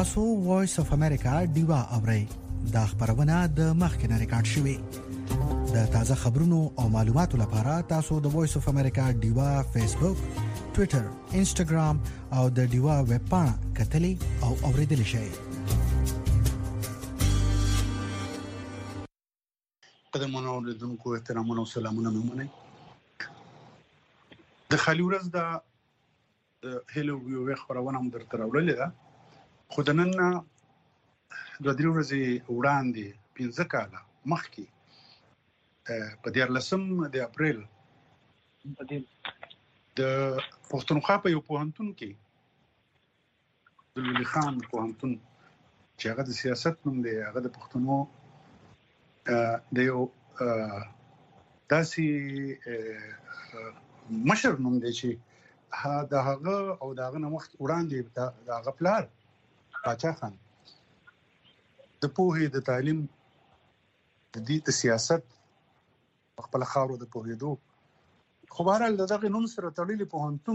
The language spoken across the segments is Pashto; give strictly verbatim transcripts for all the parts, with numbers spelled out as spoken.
تاسو وایس اف امریکا ډیوا اورئ. دا خبرونه د مخکنه ریکارډ شوې. د تازه خبرونو او معلوماتو لپاره تاسو د وایس اف امریکا ډیوا فیسبوک، ټوئیټر، انسټاګرام او د ډیوا ویب پاڼه کتلې او اوریدل شئ. قدمونه اوریدونکو احترامونه او سلامونه مې د خالي ورځ د هلو ویو خبرونه هم درته راوړلې ده. خو د نن دوه درې ورځې وړاندې پنځه کاله مخکې په دیارلسم د اپریل د پښتونخوا په یو پوهنتون کې د لولي خان پوهنتون چې هغه د سیاست نوم دی، هغه د پښتنو د یو داسې مشر نوم دی چې د هغه او د هغه وخت وړاندې د هغه پلار باچا خان د پوهې د تعلیم د دې د سیاست خپل خاورو د پوهېدو خو بهرحال دغه نوم سره تړلې پوهنتون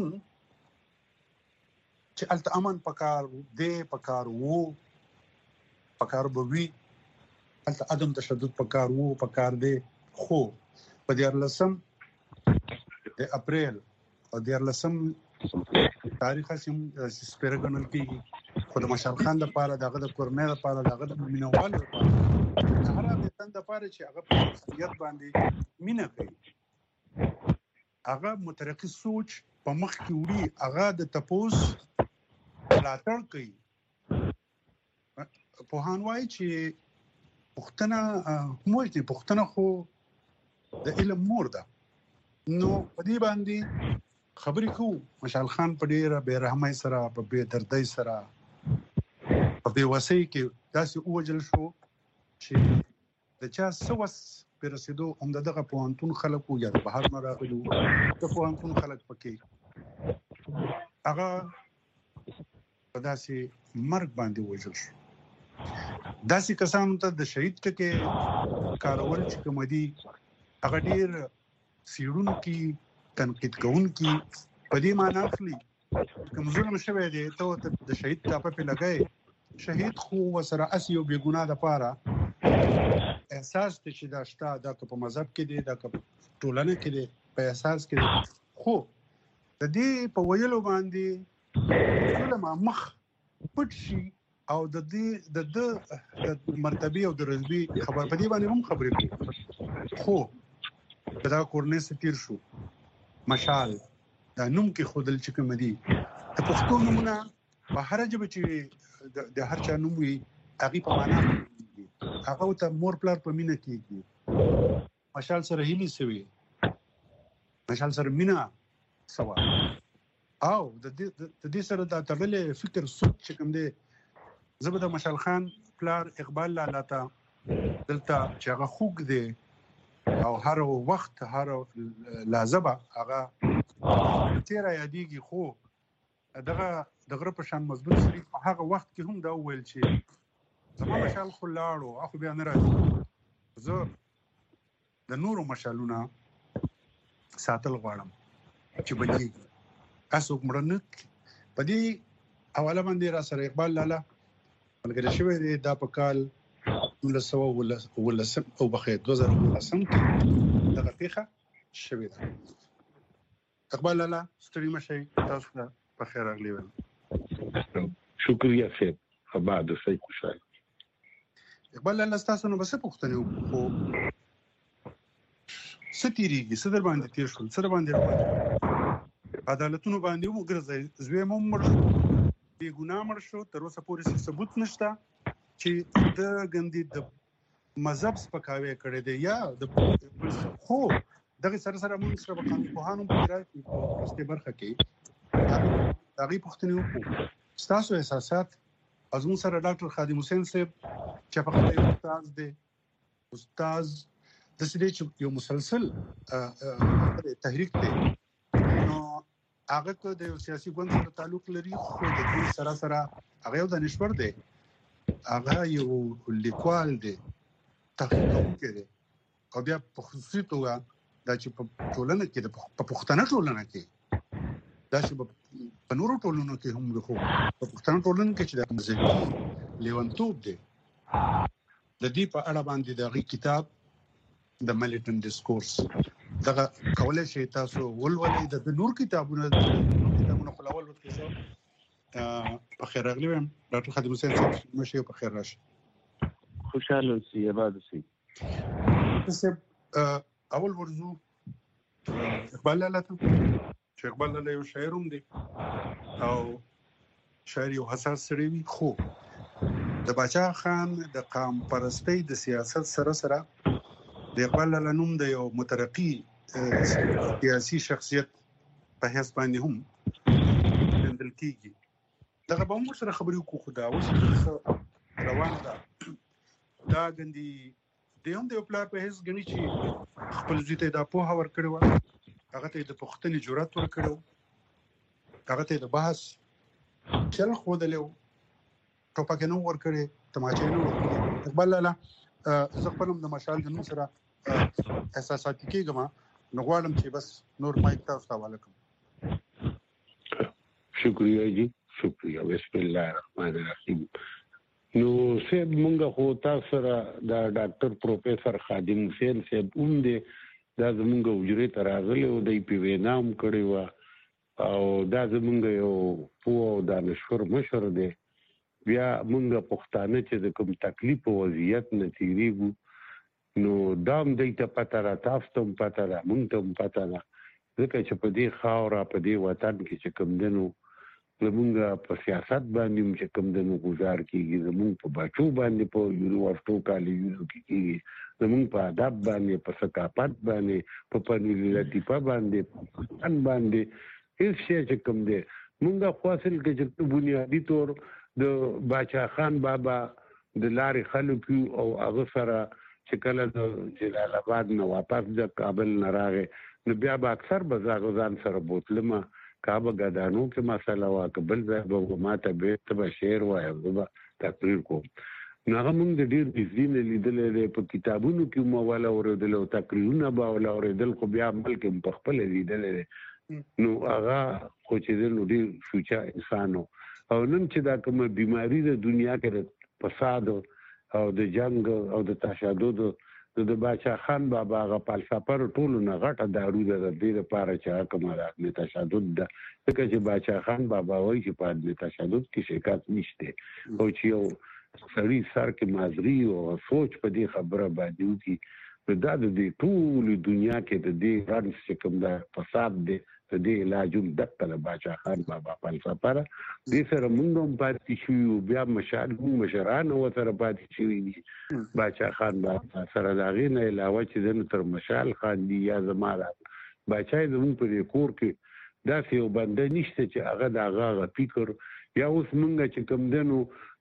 چې الته امن پکار دی پکار وو پکار بوي الته عدم تشدد پکار وو پکار دی. خو په دیارلسم د اپریل او دیارلسم تاریخ سیم سپیرګنل کېږي. خو د مشال خان لپاره دغه د کورنۍ لپاره دغه د مینوالو لپاره هغه د تند لپاره چې هغه په شخصیت باندې مینه کوي، هغه مترقي سوچ په مخ کې وړي، هغه د تپوس ملاتړ کوي. پوهان وایي چې پښتنه موږ دي پښتنه خو د علم مور ده. نو په دې باندې خبرې کوو. مشال خان په ډیره بې رحمۍ سره په بې دردۍ سره په بې وسۍ کې داسې ووجل شو چې د چا سوس په رسیدو هم دغه پوهنتون خلکو یا د بهر نه راغلي د پوهنتون خلک پکې هغه په داسې مرګ باندې ووجل شو. داسې کسانو ته د شهید ټکي کارول چې کوم دي هغه ډیر سیړونکي تنقید کوونکي په دې معنی اخلي کوم ظلم شوی دی ته د شهید ټاپه په لګای شهید خو وسره اسی او بے ګناه د پاره احساس ته چې دا شته د په مذهب کې دی د ټولنه کې دی په احساس کې دی. خو د دې په ویلو باندې ظلم مخ پټ شي او د دې د د مرتبه او د رتبه خبر په دې باندې هم خبرې کوي. خو دا کورنۍ ستیر شو مشال دا نوم کې خودل چې کوم دي د پښتو نومونه په هر ژبه چې د هر چا نوم وي هغه په معنا هغه ته مور پلار په مینه کېږي. مشال سره هیلي سوي، مشال سره مینا سوا او د دې سره دا تړلې فکر سوچ چې کوم دی. زبر د مشال خان پلار اقبال لالا ته دلته چې هغه خوګ دی او هر وخت هر لازمه هغه تیر یادېږي. خو دغه دغه په شان مضبوط سری په هغه وخت کې هم دا ویل چې زما مشال خو لاړو اخو بیا نه راځي، زه د نورو مشالونه ساتل غواړم چې بلې اسو مرنه په دې حواله باندې را سره اقبال لالا ملګری شوی دی. دا په کال دولس سوه ولسم او بخیر دوه زره ولسم کې دغه پیښه شوې ده. اقبال لالا ستړي مشي، تاسو ته په خیر راغلی ول. شکریہ صاحب، خبر ده صحیح خوشاله. اقبال لالا تاسو نو بس پوښتنه خو ستیریږي صدر باندې تیر شول سره باندې روان عدالتونو باندې وګرځي زوی مو مړ بی ګناه مړ شو. تر اوسه پورې ثبوت نشته چې د ګندې د مذهب سپکاوی کړی دی یا د خو دغه سره سره موږ سره قانون پوهانو په راځي په برخه کې هغه پوښتنه وکړو. تاسو احساسات ازمون سره ډاکټر خادم حسین صاحب چې په خپل استاد دی استاد د سړي چې یو مسلسل تحریک دی نو هغه کو د سیاسي ګوند سره تعلق لري. خو د دې سره سره هغه یو دانشور دی، هغه یو لیکوال دی، تحقیق کوي او بیا په خصوصي توګه دا چې په ټولنه کې د په پښتنه ټولنه کې دا چې په نورو ټولنو کې هم د خو په پښتنو ټولنو کې چې د مذهبي لیونتوب دی د دې په اړه باندې د غي کتاب د ملیټن ډیسکورس دغه کولای شي تاسو ولولئ د نور کتابونو کتابونو خلاول وکړئ په خیر راغلی وم ډاکټر خادم حسین صاحب مشه په خیر راشي خوشاله اوسئ آباد اوسئ اول ورزو اقبال لاله چې اقبال لاله یو شاعر هم دی او شاعر یو حساس سړی وي خو د باچا خان د قام پرستی د سیاست سره سره د اقبال لاله نوم د یو مترقي سیاسي شخصیت په حساب باندې هم ګڼل کیږي دغه به موږ سره خبرې وکړو خو دا اوس روانه ده دا غندي د هم د پلان په هیڅ غني چې خپل ځای ته د پوهه ور کړو هغه ته د پښتني جرأت ور کړو هغه ته د بحث چل خو دلو ټوپک نو ور کړی تماچې نو ور کړی اقبال لاله زه خپلم د مشال د نوم سره احساساتي کېږم نو غواړم چې بس نور مایک تاسو ته حواله کړم شکریہ جی شکریہ بسم الله الرحمن الرحیم نو سیب مونږه خو تاسو سره د ډاکټر پروفیسور خادم حسین صاحب اوم دی دا زمونږ وجري تراغله او د پی وینام کړی و او دا زمونږ یو پوه او دانشور مشر دی بیا مونږه پښتانه چې د کوم تکلیف او وضعیت نه تیریږو نو دام دیته پته را تاسو ته پته را مونږ ته پته را ځکه چې په دې خاور په دې وطن کې چې کوم دنو زمونږ په سیاست باندې چې کوم دنو گزار کیږي زمونږ په بچو باندې په یونیورسيټو کالجونو کې کیږي زمونږ په ادب باندې په ثقافت باندې په فني لطیفه باندې ان باندې هیڅ شی چې کوم دی مونږه خاصل کې چې بنیادی طور د باچا خان بابا د لارې خلک او هغه سره چې کله د جلال آباد نه واپس د کابل نه راغې نو بیا به اکثر بزاغ ځان سره بوتلمه کابه غدانو کې مسله وا قبل به ماته به تب شعر وای او تقریر کوم نو هغه موږ د ډیر دین لیدل په کتابونو کې مو ولا اوریدل او تقریرونه به ولا اوریدل خو بیا عمل کې په خپل لیدل نو هغه خو چې نو ډیر سوچا انسانو او نن چې دا کومه بیماری د دنیا کې فساد او د جنگ او د تشدد د باچا خان بابا غ فلسفه ټول نه غټه دارو د دې لپاره چې کومه د تشدد د څخه چې باچا خان بابا وایي چې په د تشدد کې شکایت نشته او چې یو سړی سر کې مازری او سوچ په دې خبره باندې وکي دا د دې ټول دنیا کې د دې رنس چې کوم د فساد دی د دې علاجوم د کله باچا خان بابا فلسفه را دې سره موږ هم پاتې شو بیا مشال مشران او سره پاتې شو باچا خان بابا سره دا غینه علاوه چې د تر مشال خان دی یا زماره باچا زمون په کور کې دا یو بنده نشته چې هغه د هغه فکر یا اوس موږ چې کوم دنو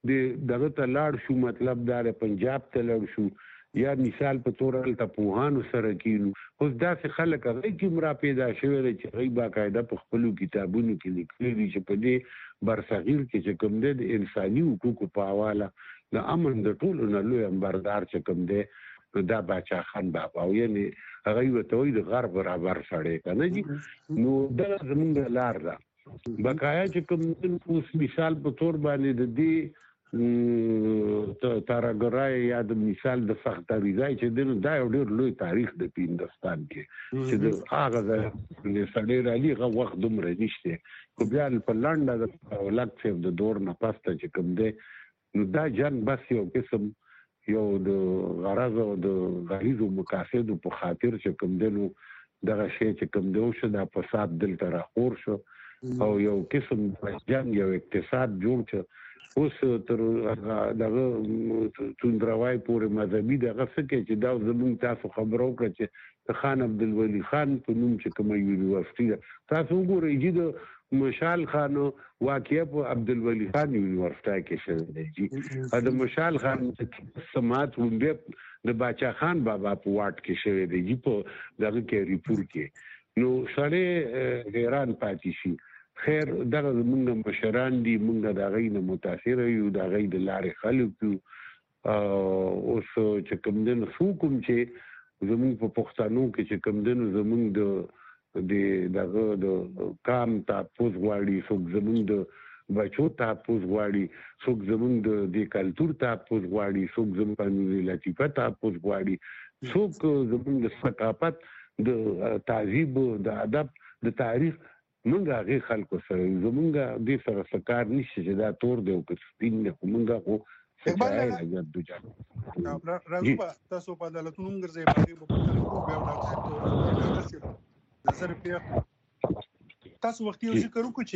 د دغه ته لاړ شو مطلب دا پنجاب ته لاړ شو یا مثال په تور ته پوهانو سره کینو اوس داسې خلک هغه چې مرا پیدا شوی چې غي باقاعده په خپل کتابونو کې لیکلي دي چې په دې برصغیر کې چې کوم د انساني حقوقو په حواله د امن د ټولو نه لوی امبردار چې کوم دی دا باچا خان بابا او یعنی هغه وته وي د غرب برابر سړی کنه جی نو دا زمونږ لار ده بقایا چې کوم اوس مثال په تور باندې د دې تارګرای یا د مثال د سختریزای چې د دا یو ډېر لوی تاریخ د هندستان کې چې د هغه د سړی رالي غو وخت دومره نشته خو بیا په لانډه د ولکټ د دور نه پاسته چې کوم دی نو دا جن بس یو قسم یو د غرض او د غریزو مقاصد په خاطر چې کوم دی نو دغه شی چې کوم دی او شو د فساد دل تر خور شو او یو قسم جنگ یو اقتصاد جوړ شو اوس تر دغه توندروای پورې مذهبي دغه څه چې دا زموږ تاسو خبرو کړ چې خان عبدالولی خان په نوم چې کومه یونیورسيټي تاسو وګورئ چې د مشال خان واقعي په عبدالولی خان یونیورسيټي کې شوی دی د مشال خان سماعت ومبه د باچا خان بابا په واټ کې شوی دی په دغه کې ریپورت کې نو سره حیران پاتې شي خیر دغه موږ مشران دي موږ د غینه متاثر یو د غید لارې خلک او اوس چې کوم دن حکم چې زموږ په پښتنو کې چې کوم دن زموږ د د دغه د کام تحفظ غواړي، څوک زمونږ د بچو تحفظ غواړي، څوک زمونږ د کلتور تحفظ غواړي، څوک زمونږ قانوني لطیفه تحفظ غواړي، څوک زمونږ د ثقافت، د تهذیب، د ادب، د تاریخ. موږ هغه خلکو سره زمونږ د سره سکار نشي چې دا تور دی او سپین دی. موږ خو سچای لګر دوجا راغوبا تاسو په عدالتونو ګرځي باندې په پښتنو بیا ډاکټر نظر په تاسو وخت یو ذکر وکړو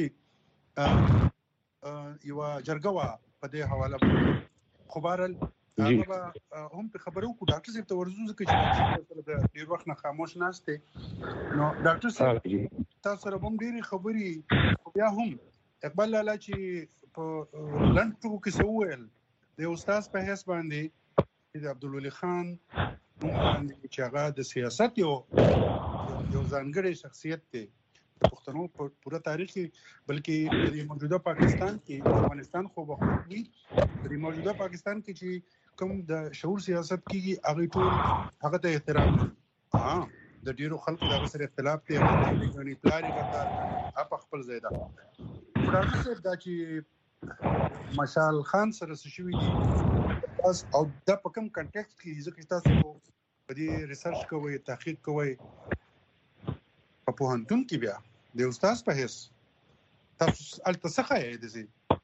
چې یو جرګه په دې حواله خو بهرحال هغه هم په خبرو کو ډاکټر صاحب ته ورزو ځکه چې د ډیر وخت نه خاموش ناشته. نو ډاکټر صاحب تاسو سره هم ډیری خبري بیا هم اقبال لالا چې په لندن کې سوول د استاد په حساب باندې د عبدالولي خان باندې چې هغه د سیاست یو یو ځانګړی شخصیت دی پښتنو په پوره تاریخ بلکې د موجوده پاکستان کې افغانستان خو بخوي د موجوده پاکستان کې چې کوم د شعور سیاست کې هغه ټول هغه ته احترام ها د ډیرو خلکو د سره اختلاف دی غني پلاری غتا اپ خپل زیاده پراته څه دا چې مشال خان سره شوی دی تاسو او د په کوم کنټیکست کې ځکه تاسو په دې ریسرچ کوئ تحقیق کوئ په پوهنتون کې بیا د استاد په هیڅ تاسو التسخه یې دي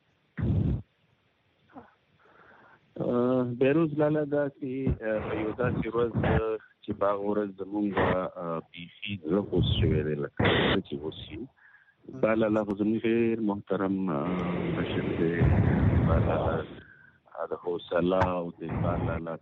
بیروز لاله دا چې یو داسې ورځ چې باغ ورځ زمونږ پیسي زړه خوش شوی دی لکه چې اوسي بالا له زمونږ ډېر محترم مشر دی بالا د حوصله او د بالا له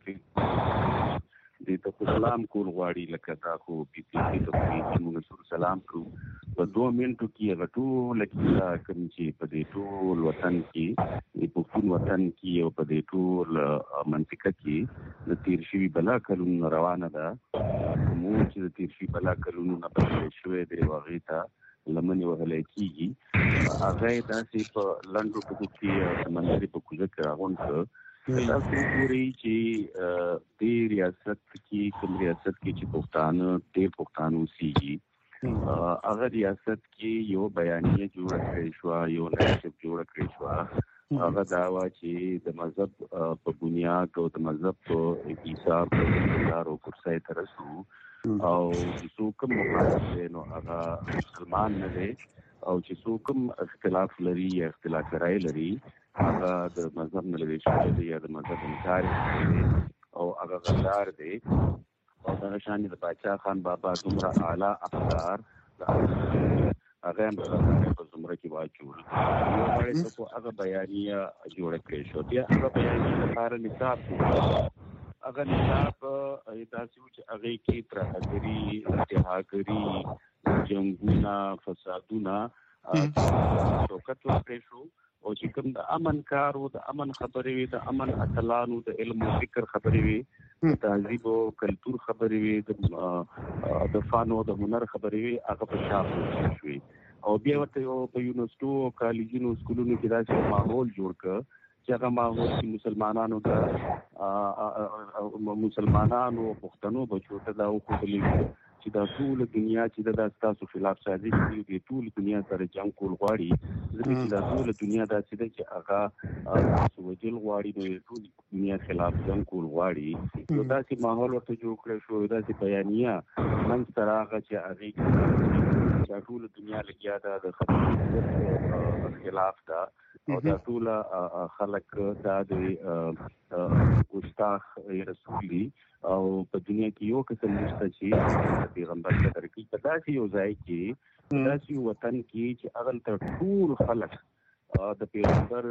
دې ته سلام کول غواړي لکه دا خو پی پی سی ته په موږ سلام کوو په دوه منټو کې هغه ټول کیسه کوم چې په دې ټول وطن کې د پښتون وطن کې او په دې ټول منطقه کې د تیر شوي بلا کلونو روانه ده کوم چې د تیر شوي بلا کلونو نه پاتې شوی دی هغې ته لمنې وهلی کېږي هغه یې داسې په لنډو ټکو کې سمندري په کوزه کې راغونډ کړه تاسو ګورئ چې دې ریاست کې کوم ریاست کې چې پښتانه ډېر پښتانه اوسېږي هغه ریاست کې یو بیانیه جوړه کړې شوه یو نشب جوړه کړې شوه هغه دا وه چې د مذهب په بنیاد او د مذهب په حساب په کرسۍ ته رسو او چې څوک کوم مخالف دی نو هغه مسلمان نه دی او چې څوک کوم اختلاف لري یا اختلاف رایې لري هغه د مذهب نه لري شوی دی یا د مذهب انکار کوي او هغه غدار دی او دغه شان د باچا خان بابا دومره اعلی افکار هغه هم په زمره کې واچول یو باندې په هغه بیانیه جوړه کړې شو بیا هغه بیانیه لپاره نصاب هغه نصاب داسې و چې هغې کې ترهګري انتهاګري جنګونه فسادونه شوکت ورکړی شو او چې کوم د امن کار و د امن خبرې وي د امن اتلانو د علم او فکر خبرې وي تهذیب او کلتور خبرې وي د فن او د هنر خبرې وي هغه په شا پورته شوې او بیا ورته یو په یونیورسټو او کالجونو سکولونو کې داسې ماحول جوړ کړه چې هغه ماحول چې مسلمانانو ته مسلمانانو پښتنو بچو ته دا وښودل چې دا ټول دنیا چې دا ستاسو خلاف سازش کوي د ټول دنیا سره جنګ کول غواړي ځکه چې دا ټول دنیا داسې ده چې هغه تاسو وجل غواړي نو ټول دنیا خلاف جنګ کول غواړي نو داسې ماحول ورته جوړ کړی شو داسې بیانیه منځ ته راغله چې هغې چې ټول دنیا لګیا ده د خبرو خلاف ده او دا ټول خلک دا د ګستاخ رسول دي او په دنیا کې یو قسم نشته چې پیغمبر ته ترکي په داسې یو ځای کې داسې وطن کې چې هغه ته ټول خلک د پیغمبر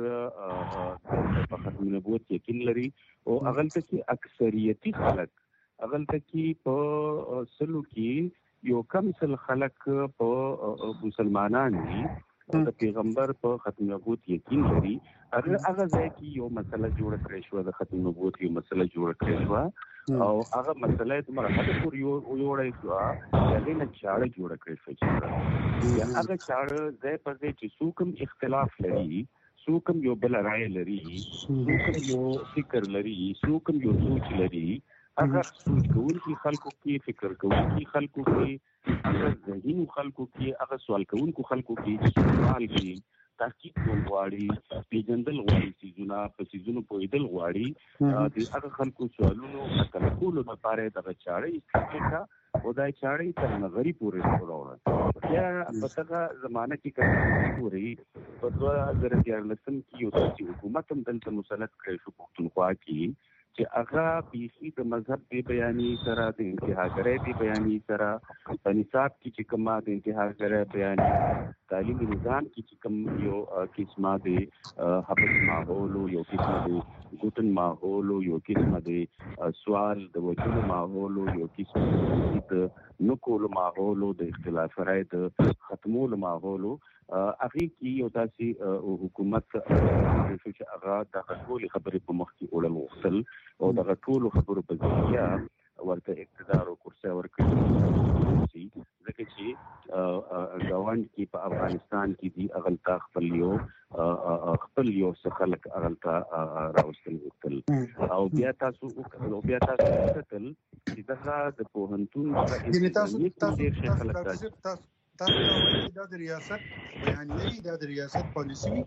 په ختم نبوت یقین لري او هغه ته کې اکثریتي خلک هغه ته کې په سلو کې یو کم سل خلک په مسلمانان دي د پیغمبر په ختم نبوت یقین لري هغه هغه ځای کې یو مسله جوړه کړې شوه د ختم نبوت یو مسله جوړه کړې شوه او هغه مسله یې دومره حد پورې یوړی شوه چې هغې نه چاړه جوړه کړې شوه چې یا هغه چاړه ځای پر ځای چې څوک هم اختلاف لري څوک هم یو بله رایه لري څوک هم یو فکر لري څوک هم یو سوچ لري هغه سوچ کوونکي خلکو کې، فکر کوونکي خلکو کې، هغه ذهین خلکو کې، هغه سوال کوونکو خلکو کې سوال کوي، تحقیق کول غواړي، پیژندل غواړي، سیزونه په سیزونو پوهېدل غواړي، د هغه خلکو سوالونو حل کولو لپاره دغه چاړه استعمال کا او دا چاړه تر نظري پورې وروړه. بیا په دغه زمانه کې کله پورې په دوه زره دیارلسم کې یو داسې حکومت هم دلته مسلط کړی شو پښتونخوا کې چې هغه بیخي د مذهب د بیانې سره، د انتهاګرۍ د بیانې سره، په نصاب کې چې کومه د انتهاګرۍ بیانې، تعلیمي نظام کې چې کوم یو قسمه د حبس ماحول، یو قسمه د ګوتن ماحول، یو قسمه د سوال د وجلو ماحول، یو قسمه د نکولو ماحول، د اختلاف رائے د ختمولو ماحول، هغې کې یو داسې حکومت شو چې هغه دغه ټولې خبرې په مخ کې وړل غوښتل او دغه ټولو خبرو په ذریعه ورته اقتدار او کرسۍ ورکړي، ځکه چې ګاونډ کې په افغانستان کې دي هغلته خپل یو خپل یو څه خلک هغلته راوستل غوښتل. او بیا تاسو او بیا تاسو وکتل چې دغه د پوهنتون تاسو تاسو تاسو دا د ریاست بیانیه، دا د ریاست پالیسي وي،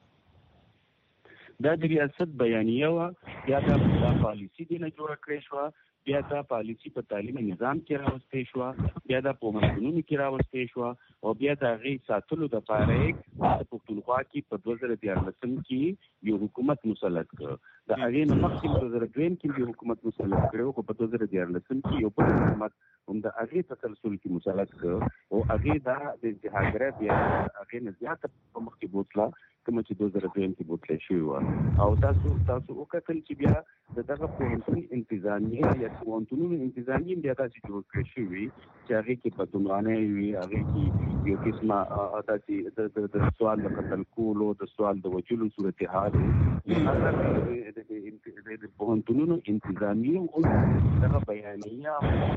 دا د ریاست بیانیه وه، بیا دا پالیسي دې نه جوړه کړې شوه، بیا دا پالیسي په تعلیمي نظام کې راوستې شوه، بیا دا پوهنتونونو کې راوستې شوه، او بیا د هغې ساتلو دپاره یې په پښتونخوا کې په دوه زره دیارلسم کې یو حکومت مسلط کړ. د هغې نه مخکې په دوه زره دویم کې یو حکومت مسلط کړی، خو په دوه زره دیارلسم کې یو بل حکومت هم د هغې تسلسل کې مسلط کړ، او هغې دا د انتهاګرۍ بیانیه د هغې نه زیاته په مخ کې بوتله کومه چې دوه زره دویم کې بوتلی شوې وه. او تاسو تاسو وکتل چې بیا د دغه پوهنتون انتظامیه یا پوهنتونونو انتظامیه بیا داسې جوړ کړی شوي چې هغې کې بدعنوانۍ وي، هغې کې یو قسمه داسې د سوال د قتل کولو، د سوال د وجلو صورتحال وي. د پوهنتونونو انتظامیه هم دغه بیانیه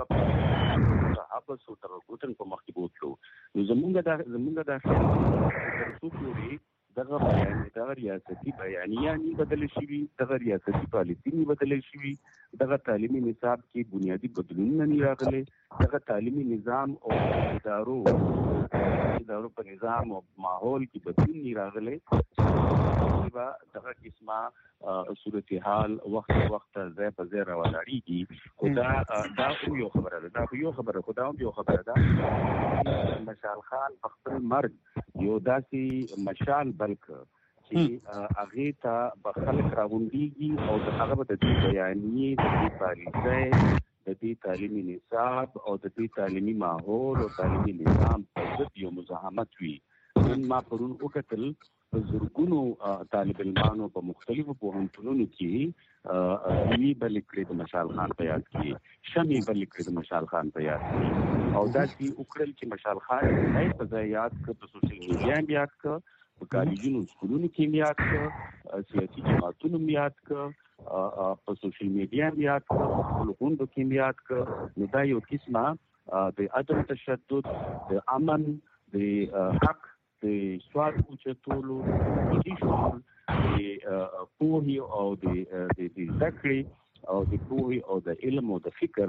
د حبس او تر ګوتن په مخ کې بوتلو. نو زمونږ دا زمونږ دا تر څو پورې دغه بیانیه، دغه ریاستي بیانیه نی بدل شوي، دغه ریاستي پالیسي نی بدل شوي، دغه تعلیمي نصاب کې بنیادی بدلونونه نی راغلي، دغه تعلیمي نظام او ادارو ادارو په نظام او ماحول کې بدلون نی راغلي. دغه قسمه صورتحال وخت وخت ځای په ځای راولاړېږي. خو دا دا خو یو خبره ده، دا خو یو خبره خو دا هم یو خبره ده. مشال خان په خپل مرګ یو داسې مشال بل کړ چې هغې ته به خلک راغونډېږي او د هغه به د دې بیانیې، د دې پالیسۍ، د دې تعلیمي نصاب او د دې تعلیمي ماحول او تعلیمي نظام په ضد یو مزاحمت وي. نن ما پرون وکتل په زرګونو طالب علمانو په مختلفو پوهنتونونو کې دیني بلې کړې د مشال خان په یاد کې، شمې بلې کړې د مشال خان په یاد کې، او داسې وکړل چې مشال خان ځای په ځای یاد کړه، په سوشل میډیا هم یاد کړه، په کالجونو سکولونو کې هم یاد کړه، سیاسي جماعتونو هم یاد کړه، په سوشل میډیا هم یاد کړه، په خپلو غونډو کې هم یاد کړه. نو دا یو قسمه د عدم تشدد، د امن، د حق، د سوال اوچتولو، د شعور، د پوهې او د زده کړې او د پوهې او د علم او د فکر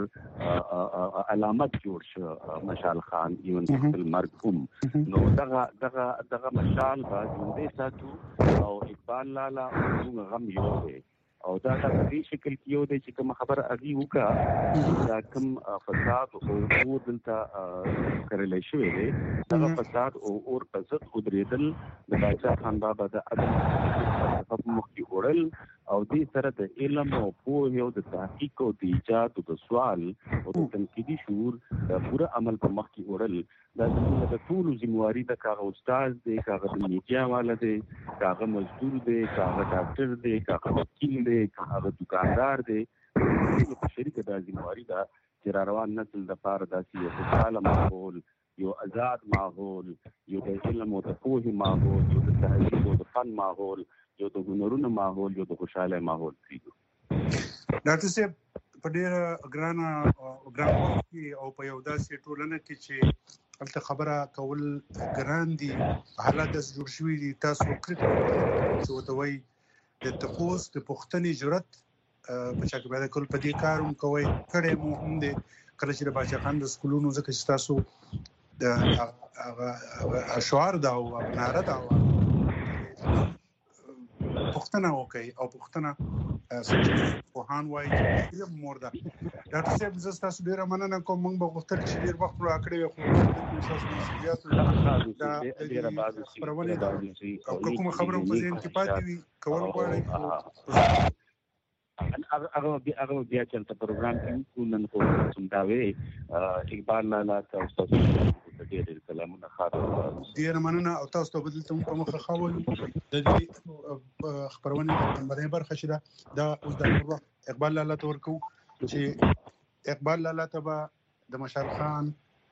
علامت جوړ شو مشال خان ایون په خپل مرګ هم. نو دغه دغه دغه مشال به ژوندی ساتو او اقبال لالا موږ غم یو دی، او دا په دې شکل کې یو دی چې کوم خبره هغې وکړه، دا کوم فساد او اور دلته کرلی شوی دی، دغه فساد او اور په ضد ودرېدل، د باچا خان بابا د عدم په مخ کې وړل، او دې سره د علم او پوهې او د تحقیق او د ایجاد او د سوال او د تنقیدي شعور د پوره عمل په مخ کې وړل. دا زموږ د ټولو ذمواري ده، که هغه استاد دی، که هغه د میډیا والا دی، که هغه مزدور دی، که هغه ډاکټر دی، که هغه وکیل دی، که هغه دکاندار دی، په شریکه دا ذمواري ده چې را روان نسل دپاره داسې یو خوشحاله ماحول، یو آزاد ماحول، یو د علم او د پوهې ماحول، یو د تهذیب او د فن ماحول، یو د هنرونو ماحول، یو د خوشحاله ماحول پرېږدو. ډاکټر صاحب، په ډېره ګرانه ګران وخت کې او په یو داسې ټولنه کې چې هلته خبره کول ګران دي، حالات داسې جوړ شوي دي، تاسو کرکټ چې ورته وایي د تپوس د پوښتنې جرأت په چا کې پیدا کول په دې کار هم کوي کړي مو هم دي کله چې د باچا خان د سکولونو ځکه چې تاسو د اشعار دا او ناره دا پښتنه وکي او پښتنه سوهان وایي چې مور ده ډاکټر صاحب زه تاسو ډیره مننه کوم موږ به غوښتل چې ډیر وخت راکړی خو تاسو مسؤلیت دا ډیره بعد پرونه دا او کوم خبره په ذهن کې پاتې وي کول غواړي هغه هغه بیا چې په پروګرام کې نن خو څنګه وي اقبال لالا تاسو ته ډیر سلامونه خاطر ډیر مننه او تاسو ته بدلته په مخه خاول د دې خبرونه باندې برخه شته دا اوس د اقبال لالا ته ورکو چې اقبال لالا ته د مشال خان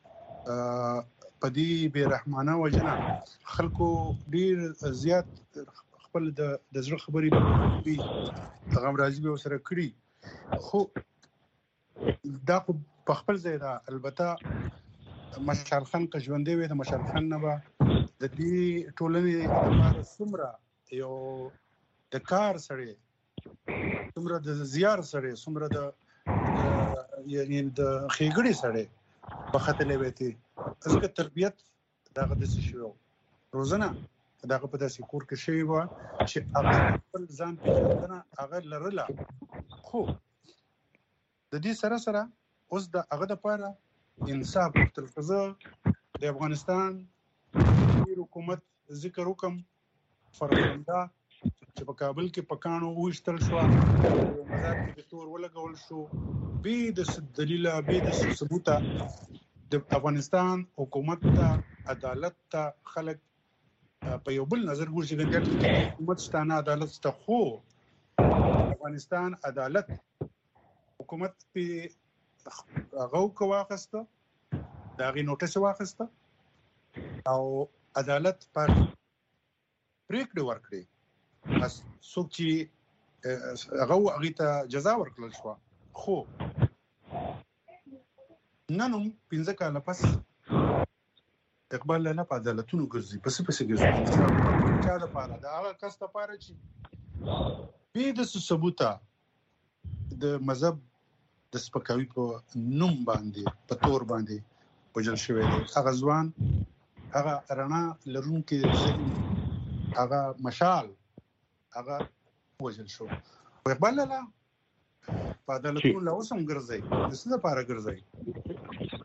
پدی به رحمانه وجنه خلکو ډیر زیات خپل د د زړه خبرې به هغه راځي به سره کړی خو دا په خپل ځای دا البته مشال خان که ژوندې وي د مشال خان نه به د دې ټولنې لپاره څومره یو د کار سره څومره د زیار سره څومره د یعنی د خېګړې سره په خاطر لويتي ځکه تربيت دغه د څه شو روزنه دغه په داسې کور کې شوی و چې هغه خپل ځان پیژندنه هغه لرله خو د دې سره سره اوس د هغه د پاره انصاف تلفزه د افغانستان حکومت ذکر وکم فرمانده چې په کابل کې پکانو وشتل شو مزار کې تور ولګول شو به د دلیل به د ثبوت د افغانستان حکومت ته عدالت ته خلک په یو بل نظر ګوري چې ګټه حکومت ستانه عدالت ته خو افغانستان عدالت حکومت په غو کو واخسته دا غي نوټس واخسته او عدالت پر پریکړه ورکړي اس څوک چې هغه هغه ته جزا ورکړل شو خو نن پنځه کاله پس اقبال لالا په عدالتونو ګرځي پس پس ګرځي چا د پاره دا هغه کس ته پاره چې به د ثبوت د مذهب د سپکاوي په نوم باندې په تور باندې وجل شوی دی هغه ځوان هغه رڼا لرونکي هغه مشال هغه وجل شو اقبال لالا په عدالتونو له اوسم ګرځي د څه لپاره ګرځي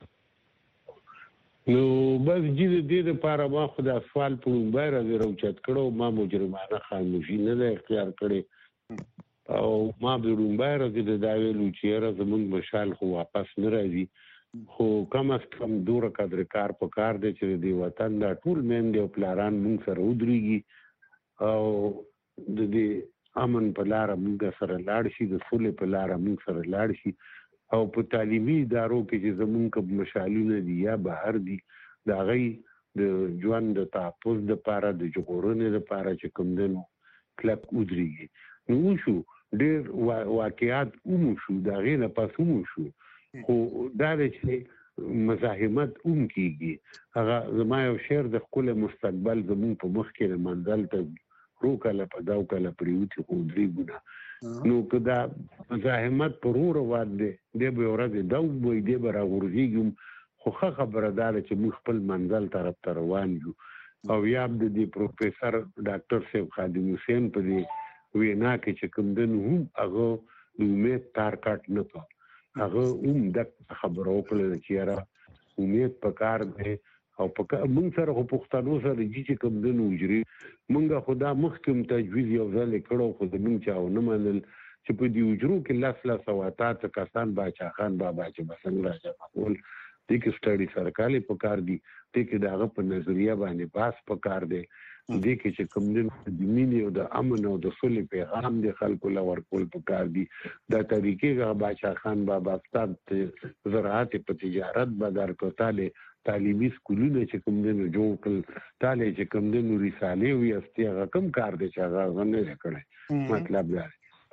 نو بس دې دې لپاره ما خو د سوال په موبایل راځي راوچت کړو ما مجرمانه خاموشي نه اختیار کړي او ما په موبایل راځي د داویلو چې را زمونږ مشال خو واپس نه راځي خو کم از کم دوره قدر کار په کار دی چې د وطن دا ټول مین دی او پلاران مونږ سره ودرېږي او د دې امن په لار مونږ سره لاړ شي د سولې په لار مونږ سره لاړ شي او په تعلیمي ادارو کې چې زمونږ کوم مشالونه دي یا بهر دي دا غي د ژوند د تحفظ د لپاره د جوړونې لپاره چې کوم دنو کلک ودرېږي نو شو ډېر واقعات اومو شو دا غي نه پاسومو شو خو دا چې مزاحمت اوم کیږي هغه زما یو شعر د خپل مستقبل زمون په مخ کې منځل ته روکاله په داو کله پریوتی خو درې نو کدا مزاحمت پرور واد دی د به ورځ دا وې دی برا ورځيږم خو خبره دار چې موږ خپل منځل طرف ته روان یو او یا د دې پروفیسور ډاکټر صاحب خادم حسین په دې وینا کې چې کوم دن هم هغه امید تار کټ نه کو هغه هم د خبرو په لږ چې را امید پکار دی او په موږ سره خو پښتنو سره چې کوم دن وجري مونږه خدا مخکم تجویز یو ځل کړو خو زمونږ چاو نه منل چې په دې وجرو کې لاس لاس واتات کسان باچا خان بابا چې بسنګ راځي معقول دې کې سټډي سرکالي په کار دي دې کې داغه په نظریه باندې باس په کار دي دې کې چې کوم دن د مینې او د امن او د صلح پیغام دي خلکو لور کول په کار دي دا طریقې غا باچا خان بابا ستاد زراعت په تجارت بدر کوتاله تعلیمي سکولونه چې کوم دنو جوړ کړل تاله چې کوم دنو رساله وي استیا کم کار دي چې هغه نه کړی مطلب دا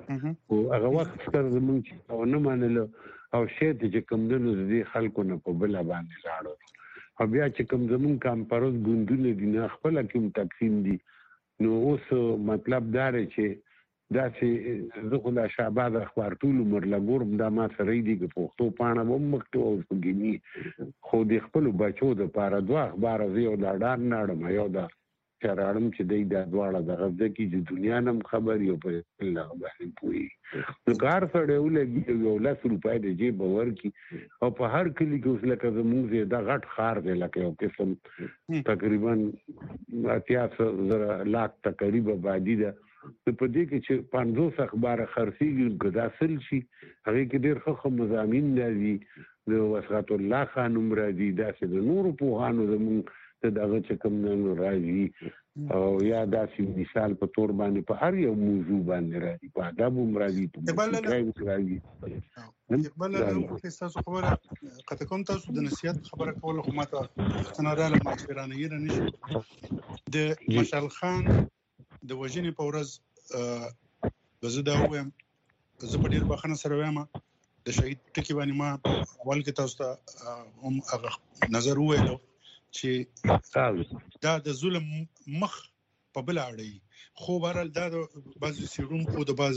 او هغه وخت سره زمونږ چې او نه منل او شته چې کوم دنو دې خلکو نه په بل باندې لاړو او بیا چې کوم زمونږ کام پروز ګوندونه دي نه خپل کوم تقسیم دي نو اوس مطلب دا چې دا چې زه خو د شعباد اخبار ټول عمر لګورم دا ما سره دی چې پښتو پاڼه هم مخکې او فګینی خو د خپل بچو د پاره دوه اخبار زیو دا ډار ناړم یو دا چراړم چې دی دا دواړه د غزه کې د دنیا نم خبر یو په الله باندې پوي نو کار سره ولګي یو لاس روپۍ د جیب ور کی او په هر کلی کې اوس لکه زموږ دا غټ خار دی لکه یو قسم تقریبا اتیا زره لاک تقریبا باندې ده په دې کې چې پنځوس اخبار خرڅيږي ګداسل شي هغه کې ډېر ښه مضامین دي د وسعت الله خانم راځي داسې د نورو پوهانو زموږ ته دغه چې کوم نن راځي او یا داسې مثال په تور باندې په هر یو موضوع باندې راځي په ادب هم راځي په راځي بل له تاسو خبره کته کوم تاسو د نصيحت خبره کول خو ماته څنګه را مشورانه یې نشي د مشال خان د وژنې په ورځ به زه دا ووایم زه په ډېر بخښنه سره وایم د شهید ټکي باندې ما اول کې تاسو ته هم هغه نظر وویلو چې دا د ظلم مخ په بل اړوي خو بهرحال دا د بعضې څېړونکو د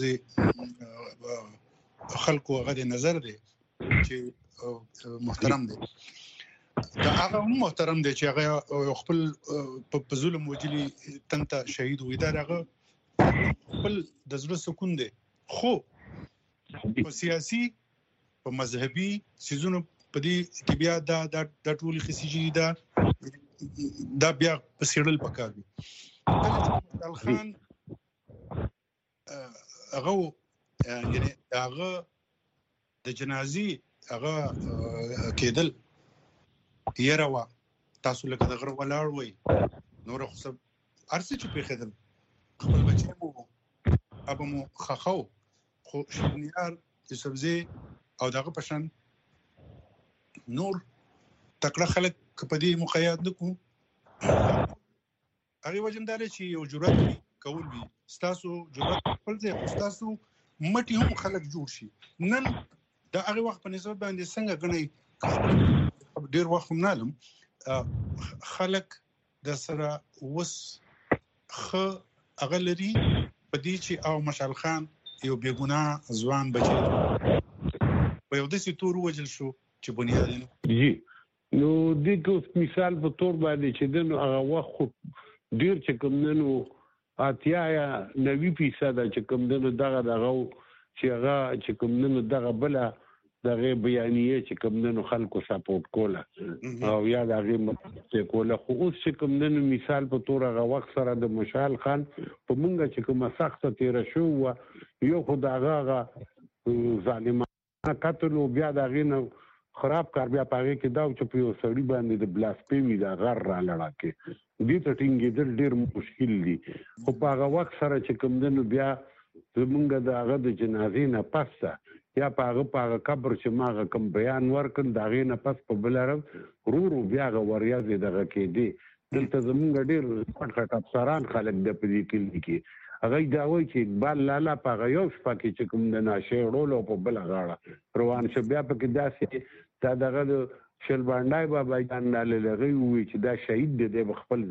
بعضې خلکو هغه د نظر دی چې محترم دی دا هغه هم محترم دی چې هغه خپل په ظلم وجلي تن ته شهید وي دا هغه خپل د زړه سکون دی خو په سیاسي په مذهبي سيزونو په دې کې بیا دا د ټولي خسيجي دا دا بیا په سیړل پکار دي مشال خان هغه یعنی هغه د جنازي هغه کېدل یره تاسو لکه د غره ولاړ وي نور خو سب ارسه چې په خدل خپل بچي مو ابو مو خخو خو شنیار یوسفزي او دغه پشن نور تکړه خلک کپدي مقیاد نکو هغه وجندار چې یو جرأت کول وي تاسو جرأت خپل ځای تاسو مټي هم خلک جوړ شي نن د هغه وخت په نسبت باندې څنګه غني ډیر وخت هم نالم خلک د سره وس خ اغلري په دې چې او مشال خان یو بیګنا ځوان بچی په یو داسې تور وجل شو چې بنیاد جی نو دغه مثال په تور باندې چې دنو هغه وخت ډیر چې کوم ننو اتیا یا نوي فیصد چې کوم دنو دغه دغه چې هغه چې کوم ننو دغه بل دغه بیانیه چې کوم نن خلکو سپورټ کوله او یا دغه مته کوله خو اوس چې کوم نن مثال په تور هغه وخت سره د مشال خان په مونږه چې کومه سخته تیر شو یو خدای هغه ظالمانه قتل او بیا دغه نو خراب کار بیا پاره کې دا چې په یو سړی باندې د بلاسفیمی دا غر را لړا کې دې ته ټینګېدل ډیر مشکل دي خو په هغه وخت سره چې کوم نن بیا زمونږ د هغه د جنازې نه پسته یا پاغه پاغه قبر چې ماغه کوم بیان ورکړ دا غي نه پس په بلارم رورو بیا غ وریاز دغه کې دي دلته زمونږ ډیر پټ پټ افسران خلک د پدې کې کې هغه دا وایي چې اقبال لالا پاغه یو شپه کې چې کوم د ناشه ورولو په بل غاړه روان شه بیا په کې داسې دا دغه شل باندای بابا جان لاله لغوي وي چې دا شهید دی د خپل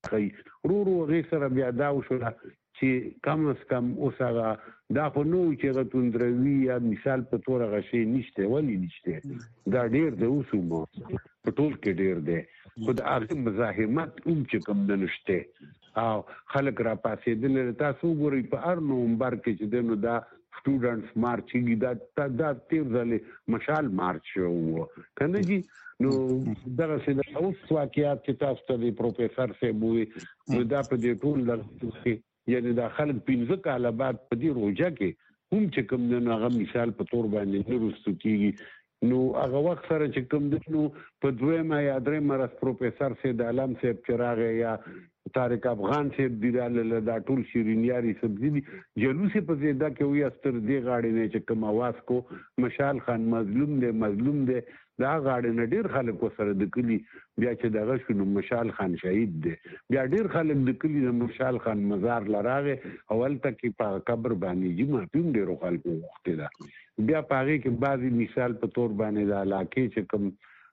ځای رورو غي سره بیا دا وشو چې کم از کم اوسه دا خو نو چې غتوندروي یا مثال په تور غشي نشته ولی نشته دا ډیر د اوسمو په ټول کې ډیر دی خو د هغه مزاحمت هم چې کوم نشته او خلک را پاسې دل تاسو ګوري په هر نومبر کې چې دنو دا سټوډنټس مارچ کې دا دا تیر ځله مشال مارچ شو کنه جی نو دغه څه د اوس واقعیت چې تاسو ته پروفیسور سیبوي نو دا په دې ټول لږ یعنی دا خلک پنځه کاله بعد په دې روجا کې هم چې کوم نه هغه مثال په تور باندې نه رسټو کیږي نو هغه وخت سره چې کوم دنو په دویمه یا درېمه راس پروفیسور سید عالم صاحب چراغ یا طارق افغان صاحب دی دا ټول شیرینیاری سبزی دي جلوس په زیاده کې وي استر دی غاړي نه چې کوم आवाज کو مشال خان مظلوم دی مظلوم دی دا غاړي نه ډیر خلک وسره د کلی بیا چې دغه شنو مشال خان شهید دی بیا ډیر خلک د کلی د مشال خان مزار لراغه اول تک په قبر باندې جمعه پیم ډیر خلکو وخت دا بیا پاره کې بعضی مثال په تور باندې د علاقې چې کوم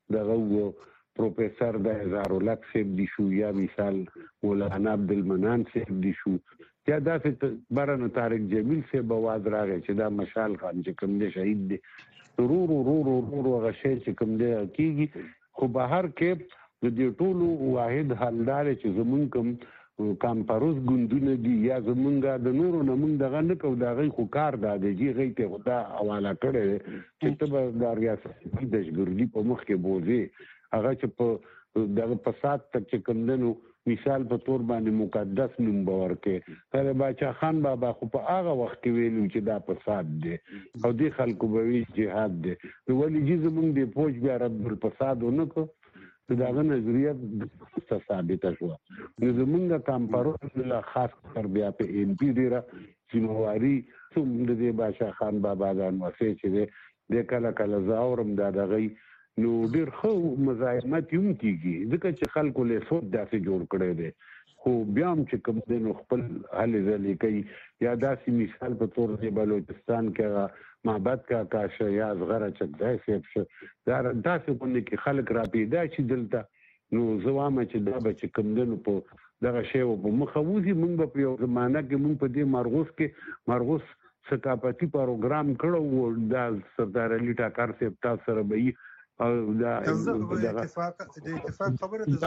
دغه پروفیسور د هزار لک صاحب دی شو یا مثال مولانا عبدالمنان صاحب دی شو یا داسې بارنه طارق جمیل سے بواز راغی چې دا مشال خان چې کوم دی شهید دی رو رو رو رو رو غشي چې کوم دی کیږي خو بهر کې د دې ټولو واحد حلدار چې زمون کوم کامپاروز ګوندونه دي یا زمونږه د نورو نه مونږ دغه نه کوو د هغې خو کار دا دی چې هغې ته خو دا حواله کړی دی چې ته به د ریاستي دهشتګردي په مخ کې بوځې هغه چې په دغه فساد ته چې کوم دی نو مثال په تور باندې مقدس نوم به ورکړې طاهر باچا خان بابا خو په هغه وخت کې ویلو چې دا فساد دی او دې خلکو به وي جهاد دی نو ولې چې زمونږ د فوج بیا رد الفساد ونه کړو د هغه نظریه ثابته شوه نو زمونږ کامپاروز خاص کر بیا په ایم پي ډېره ذمهواري څومره د دې باچا خان بابا دا نوسې چې دی د کله کله زه اورم دا د هغوی نو ډېر ښه مزاحمت هم کېږي ځکه چې خلکو له سود داسې جوړ کړی دی خو بیا هم چې کوم دی نو خپل هلې ځلې کوي یا داسې مثال په طور دی بلوچستان کې هغه معبد کاکا شه یا اصغره چکځای صاحب شه دا داسې غونډې کې خلک راپیدا شي دلته نو زه وایم چې دا به چې کوم دی نو په دغه شی په مخه وځي موږ به په یو زمانه کې موږ په دې مرغوس کې مرغوس ثقافتي پروګرام کړی و دا سردار علي ټاکر صاحب تاسو سره به وي او دا اتفاق د اتفاق خبره ده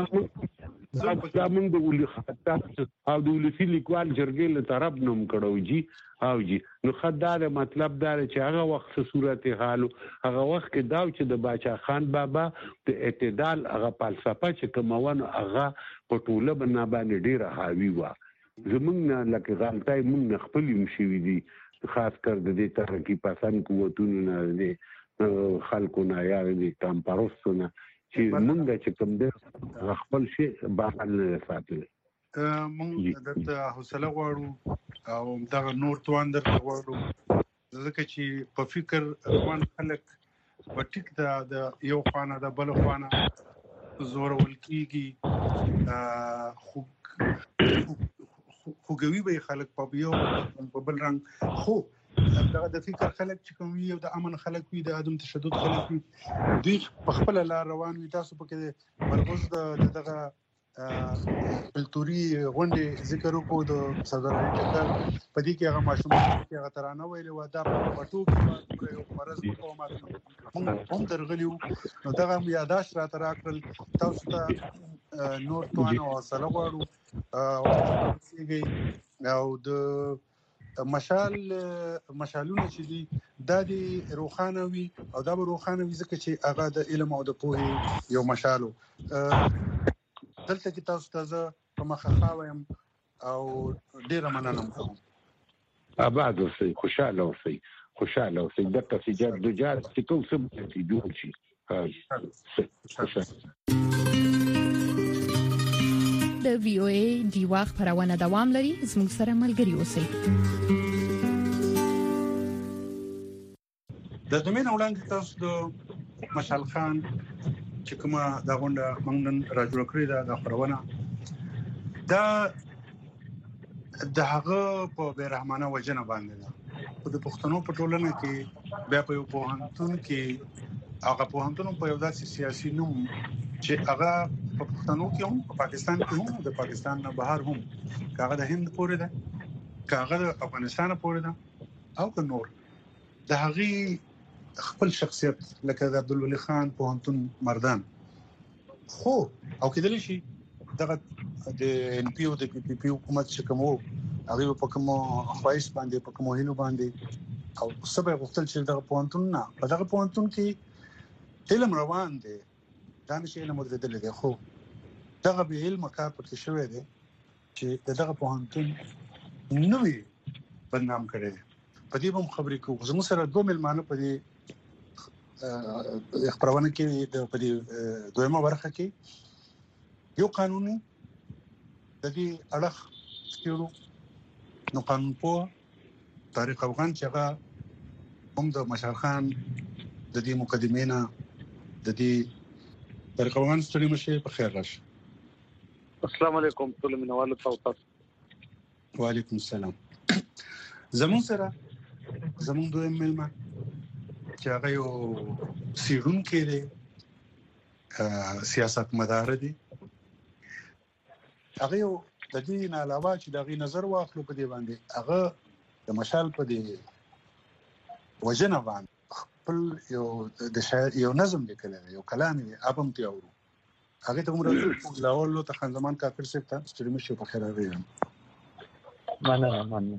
دا موږ د ولي خطا او د ولسی لیکوال جرګې له طرف نوم کړو جی او جی نو خدای مطلب دا چې هغه وخت صورت حال هغه وخت کې دا چې د باچا خان بابا د اعتدال هغه فلسفه چې کومونه هغه په ټوله باندې ډیره حاوی و زمونږ نه لکه غلطای مونږ خپل هم شوي دي خاص کر د دې ترقی پسند قوتونو نه دي خلکو نه یا د کامپاروسونه چې مونږ چې کوم دی خپل شي بحال نه ساتل مونږ د حوصله غواړو او دغه نور توان در غواړو ځکه چې په فکر روان خلک په ټیک د یو خوانه د بل خوانه زور ول کیږي خو خوګوي به خلک په یو په بل رنګ خو دغه د فکر خلک چې کوم وي او د امن خلک وي د عدم تشدد خلک وي دوی په خپل لار روان وي تاسو پکې مرغوز د دغه کلتوري غونډې ذکر وکړو د سردار علي ټکر په دې کې هغه ماشومان چې هغه ترانه ویلې و دا په ټوک کې یو مرز په موږ هم درغلیو نو دغه یاداش را تر اکل تاسو ته نور توانه او سره غواړو او د مشال مشالونه چې دي دا دي روخانه وي او دا به روخانه وي ځکه چې هغه د علم او د پوهې یو مشالو دلته کې تاسو ته په مخه خاویم او ډیره مننه کوم آباد اوسئ خوشاله اوسئ خوشاله اوسئ دغه سجاد د جار چې کوم څه چې جوړ شي خوشاله د وی او ای دی واخ پرونه دوام لري زموږ سره ملګری اوسئ د دومین وړاندې تاسو د مشال خان چې کومه دا غونډه موږ نن راجوړ کړې ده د خبرونه دا د هغه په بیرحمانه وجنه باندې ده د پښتنو په ټولنه کې بیا په یو پوهنتون کې هغه پوهنتون په یو داسې سیاسي نوم چې هغه په پښتنو کې هم په پاکستان کې هم د پاکستان نه بهر هم کاغه د هند پورې ده کاغه د افغانستان پورې ده او د نور د هغه خپل شخصیت لکه د عبدالولي خان پوهنتون مردان خو او کېدل شي دغه د ان پی او د پی پی پی حکومت چې کومو هغه په کومو خواهش باندې په کومو هینو باندې او سبب غوښتل چې دغه پوهنتون نه په دغه پوهنتون کې علم روان دي دا نشي علم ورته دي خو دغه به علم کار پکې شوی دی چې دغه پوهنتون نوې بدنام کړي په دې هم خبرې کوو زموږ سره دوه ملمانه په دې خبرونه کې د په دې دویمه برخه کې یو قانوني د دې اړه کېرو نو قانون په طارق افغان چې هغه هم د مشال خان د دې مقدمې نه د دې طارق افغان ستړي مشه په خیر راشه السلام علیکم ټول منوالو تاسو وعلیکم السلام زمون سره زمون دوه ملما چې هغه یو سیرون کې دي سیاست مدار دي هغه یو د دې نه علاوه چې د غي نظر واخلو په دې باندې هغه د مشال په دې وجنه باندې خپل یو د شاعر یو نظم لیکل یو کلام یې ابم تی اورو هغه ته موږ لاول ته خان زمان کافر صاحب ته ستړي مشه په خیر راغی مننه مننه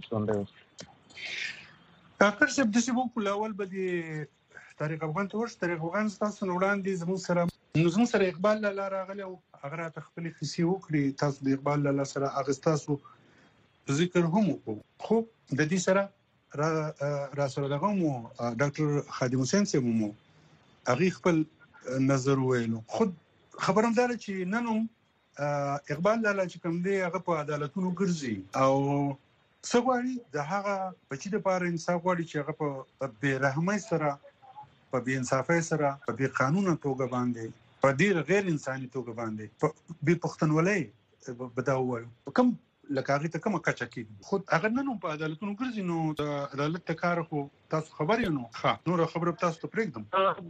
څنګه کافر صاحب د سیمو په لاول به دي طریق افغان ته ورش طریق افغان تاسو نو وړاندې زموږ سره نو زموږ سره اقبال لاله راغلی او هغه راته خپلې کیسې وکړې تاسو د اقبال لاله سره هغه ستاسو ذکر هم وکړو خو د دې سره را را سره دغه مو ډاکټر خادم حسین صاحب مو هغه خپل نظر ویلو خود خبرم دار چې ننوم اقبال لاله چې کوم دی هغه په عدالتونو ګرځي او سګواري د هغه بچی د پاره انصاف غواړي چې هغه په بیرحمۍ سره په بی انصافۍ سره په بی قانوني توګه باندې په ډیر غیر انساني توګه باندې په بی پښتونولۍ بداوي کوم لکه ته کومه کچا کې خود هغه نن په عدالتونو ګرځي نو د عدالت کار خو تاسو خبر یې نو ښه نور خبره تاسو ته پرېږدم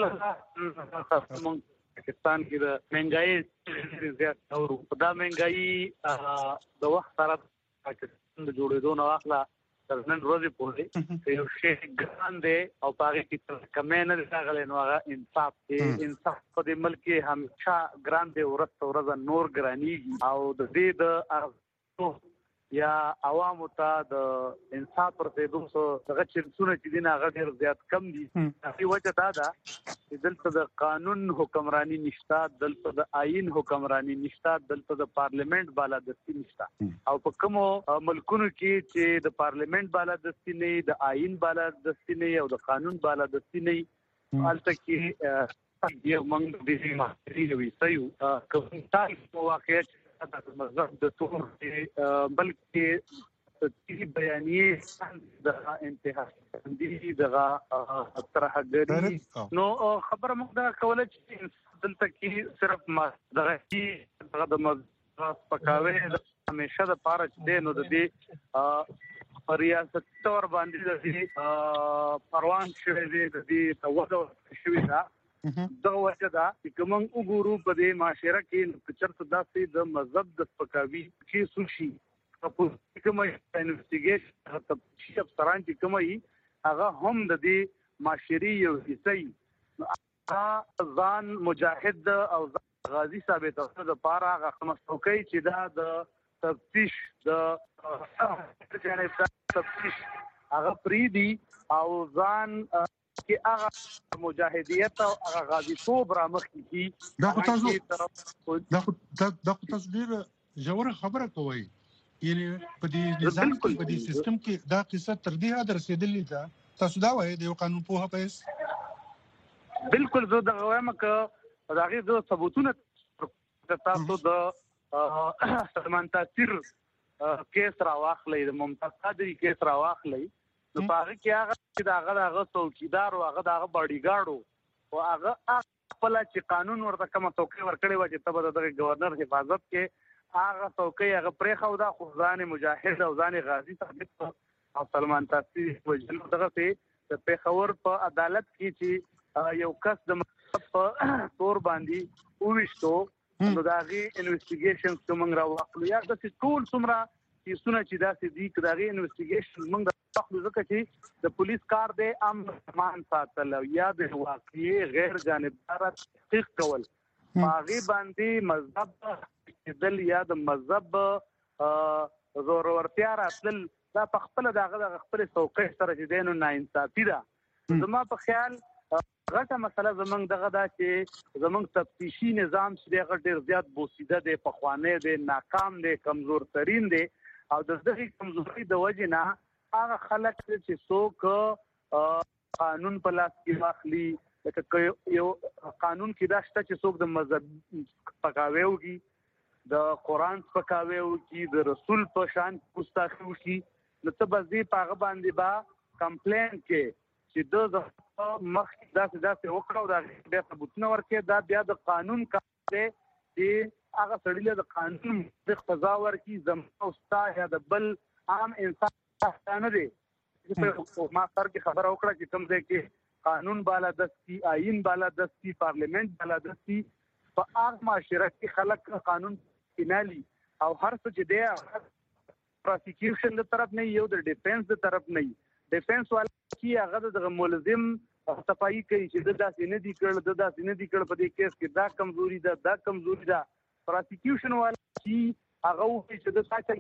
د پاکستان کې د مهنګای زیات او دا مهنګای د وخت سره پاکستان د جوړېدو نه واخله تر نن ورځې پورې یو شی ګران دی او هغه کې کمې نه راغلی نو هغه انصاف دی انصاف په دې ملک کې همیشه ګران دی ورځ ورځ نور ګرانیږي او د دې د یا عوامو ته د انصاف پر دې سو هغه چې څونه چې دین هغه ډیر زیات کم دي په وجه دا ده چې دلته د قانون حکمرانی نشته دلته د آئین حکمرانی نشته دلته د پارلیمنت بالادستی نشته او په کومو ملکونو کې چې د پارلیمنت بالادستی نه د آئین بالادستی نه او د قانون بالادستی نه البته کې یو موږ د دې ماستری وی سيو کوم تاسو واقعیت د مذهب د تور بلکې تدې بیانیه د انتها دي دغه ترحګری نو خبره موږ دا کوله چې دلته کې صرف ما دغه چې د مذهب پکاوي همیشه د پاره دي نو د دې ریاست تور باندې د پروان شوی دی د دې توجه شوی دا دا وجه دا چې کوم وګورو په دې معاشره کې چرته داسې د مذهب د سپکاوي کې سوشي په کومه انویسټیګیشن تفتیش افسران چې کومه هغه هم د دې معاشري یو حصہ ځان مجاهد او غازی ثابت او د پاره هغه مسوکي چې دا د تفتیش د تفتیش هغه پریدي او ځان کې هغه مجاهدیت او هغه غازی توب را مخ کی دا خو تاسو دا خو دا خو تاسو ډیر ژوره خبره کوي یعنی په دې نظام کې په دې سیستم کې دا قصه تر دې حد رسیدلې ده تاسو دا وایي د قانون په هپس بالکل زه دا وایم چې دا غي د ثبوتونه تاسو د سلمان تاثیر کیس را واخلې د ممتاز قادری کیس را واخلې نو پاره کې هغه چې دا هغه هغه څوکیدار او هغه هغه باډي ګارډو او هغه خپل چې قانون ورته کوم څوکۍ ورکړي و چې تبه د گورنر حفاظت کې هغه څوکۍ هغه پرې خو دا خو ځان مجاهد او ځان غازی ثابت او سلمان تاثیر وجل دغه په پیښور په عدالت کې چې یو کس د په تور باندې وښتو نو داغي انویسټیګیشن کوم راوخلو یا د ټول څومره چې سونه چې داسې دي چې داغي انویسټیګیشن موږ خپل ځکه چې د پولیس کار دی ام مان ساتل یا د واقعي غیر جانبدار تحقیق کول باغی باندې مذهب دل یا د مذهب زور ورتیا راتل دا په خپل دغه خپل څوکۍ سره چې دینو نه انصافي ده زما په خیال غټه مسله زمنګ دغه دا چې زمنګ تفتیشي نظام چې ډېر زیات بوسیده دی په خوانه دی ناکام دی کمزور ترين دی او د دغه کمزوري د وجه نه هغه خلک چې څوک قانون په لاس کې واخلي لکه یو قانون کې دا شته چې څوک د مذهب پکاوي وږي د قران پکاوي وږي د رسول په شان ګستاخی وږي نو ته به دې پاغه باندې با کمپلین کې چې د مخ داسې داسې وکړو دا بیا ثبوتونه ورکې دا بیا د قانون کار دی چې هغه سړی د قانون د قضا ورکی زمو ستا یا د بل عام انسان نه دی ما سر کې خبره وکړه چې کوم ځای کې قانون بالادستی آئین بالادستی پارلیمنت بالادستی په هغه معاشره کې خلک قانون کینالي او هر څه چې دی پروسیکیوشن د طرف نه یو د ډیفنس د طرف نه ډیفنس والا کی هغه د ملزم صفائی کوي چې د داسې نه دي کړل د داسې نه دي کړل په دې کیس کې دا کمزوري ده دا کمزوري ده پروسیکیوشن والا کی هغه وایي چې د ساته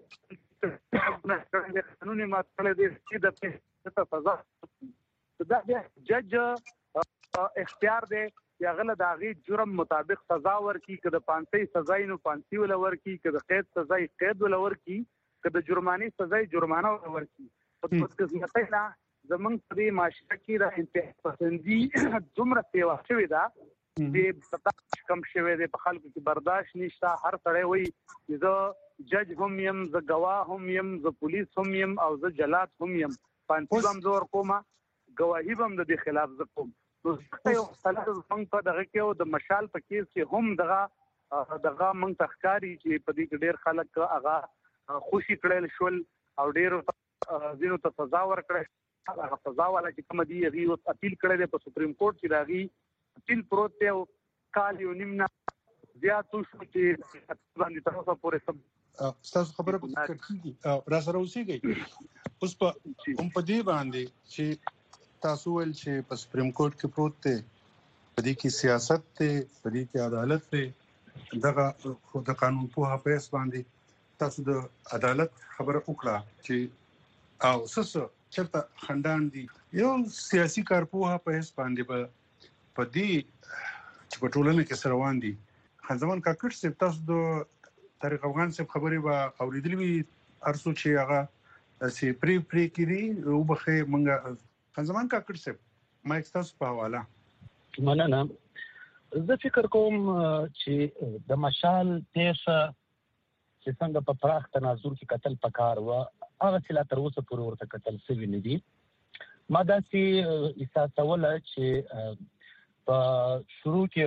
قانوني ماده دې چې د سزا دا جج اختیار دی یا غل د هغه جرم مطابق سزا ورکړي کده پانسي سزا نو پانسي ول ورکړي کده قید سزا قید ول ورکړي کده جرمانه سزا جرمانه ول ورکړي په قسمت نه زمونږ په معاشره کې د انتها پسندي دومره سیوا شوې ده چې برداشت کم شوی دی په خلکو کې برداشت نشته هر سړی وایي چې زه جج هم یم زه ګواه هم یم زه پولیس هم یم او زه جلاد هم یم پانسي هم زه ورکوم ګواهي هم د دې خلاف زه کوم نو یو خلک زمونږ په دغه کې او د مشال په کیس کې هم دغه دغه موږ ته ښکاري چې په دې کې ډېر خلک هغه خوشي کړل شول او ډېر ځینو ته سزا ورکړل هغه سزا والا چې کوم دی هغه اوس اپیل کړی دی په سپریم کورټ کې راغی اپیل پروت دی او کال یو نیم نه زیات شو چې باندې تر اوسه پورې سم تاسو خبره کوي را سره اوسېږي اوس په هم په دې باندې چې تاسو ول چې په سپریم کورټ کې پروت دی په دې کې سیاست دی په دې کې عدالت دی دغه د قانون په هپیس باندې تاسو د عدالت خبره وکړه چې او سس چرته خندان دي یو سیاسي کارپوها په هیڅ باندې په دې چې په ټولنه کې سروان دي خنځمان کاکړ صاحب تاسو د طارق افغان صاحب خبرې به اوریدلې وي ارسو چې هغه چې پری پری کړي او بخې مونږه خنځمان کاکړ صاحب ما تاسو په حواله مننه زه فکر کوم چې د مشال پیښه چې څنګه په پراخ تناظر کې قتل پکار و هغه چې لا تر اوسه پورې ورته قتل شوی نه دي ما داسې احساسوله چې په شروع کې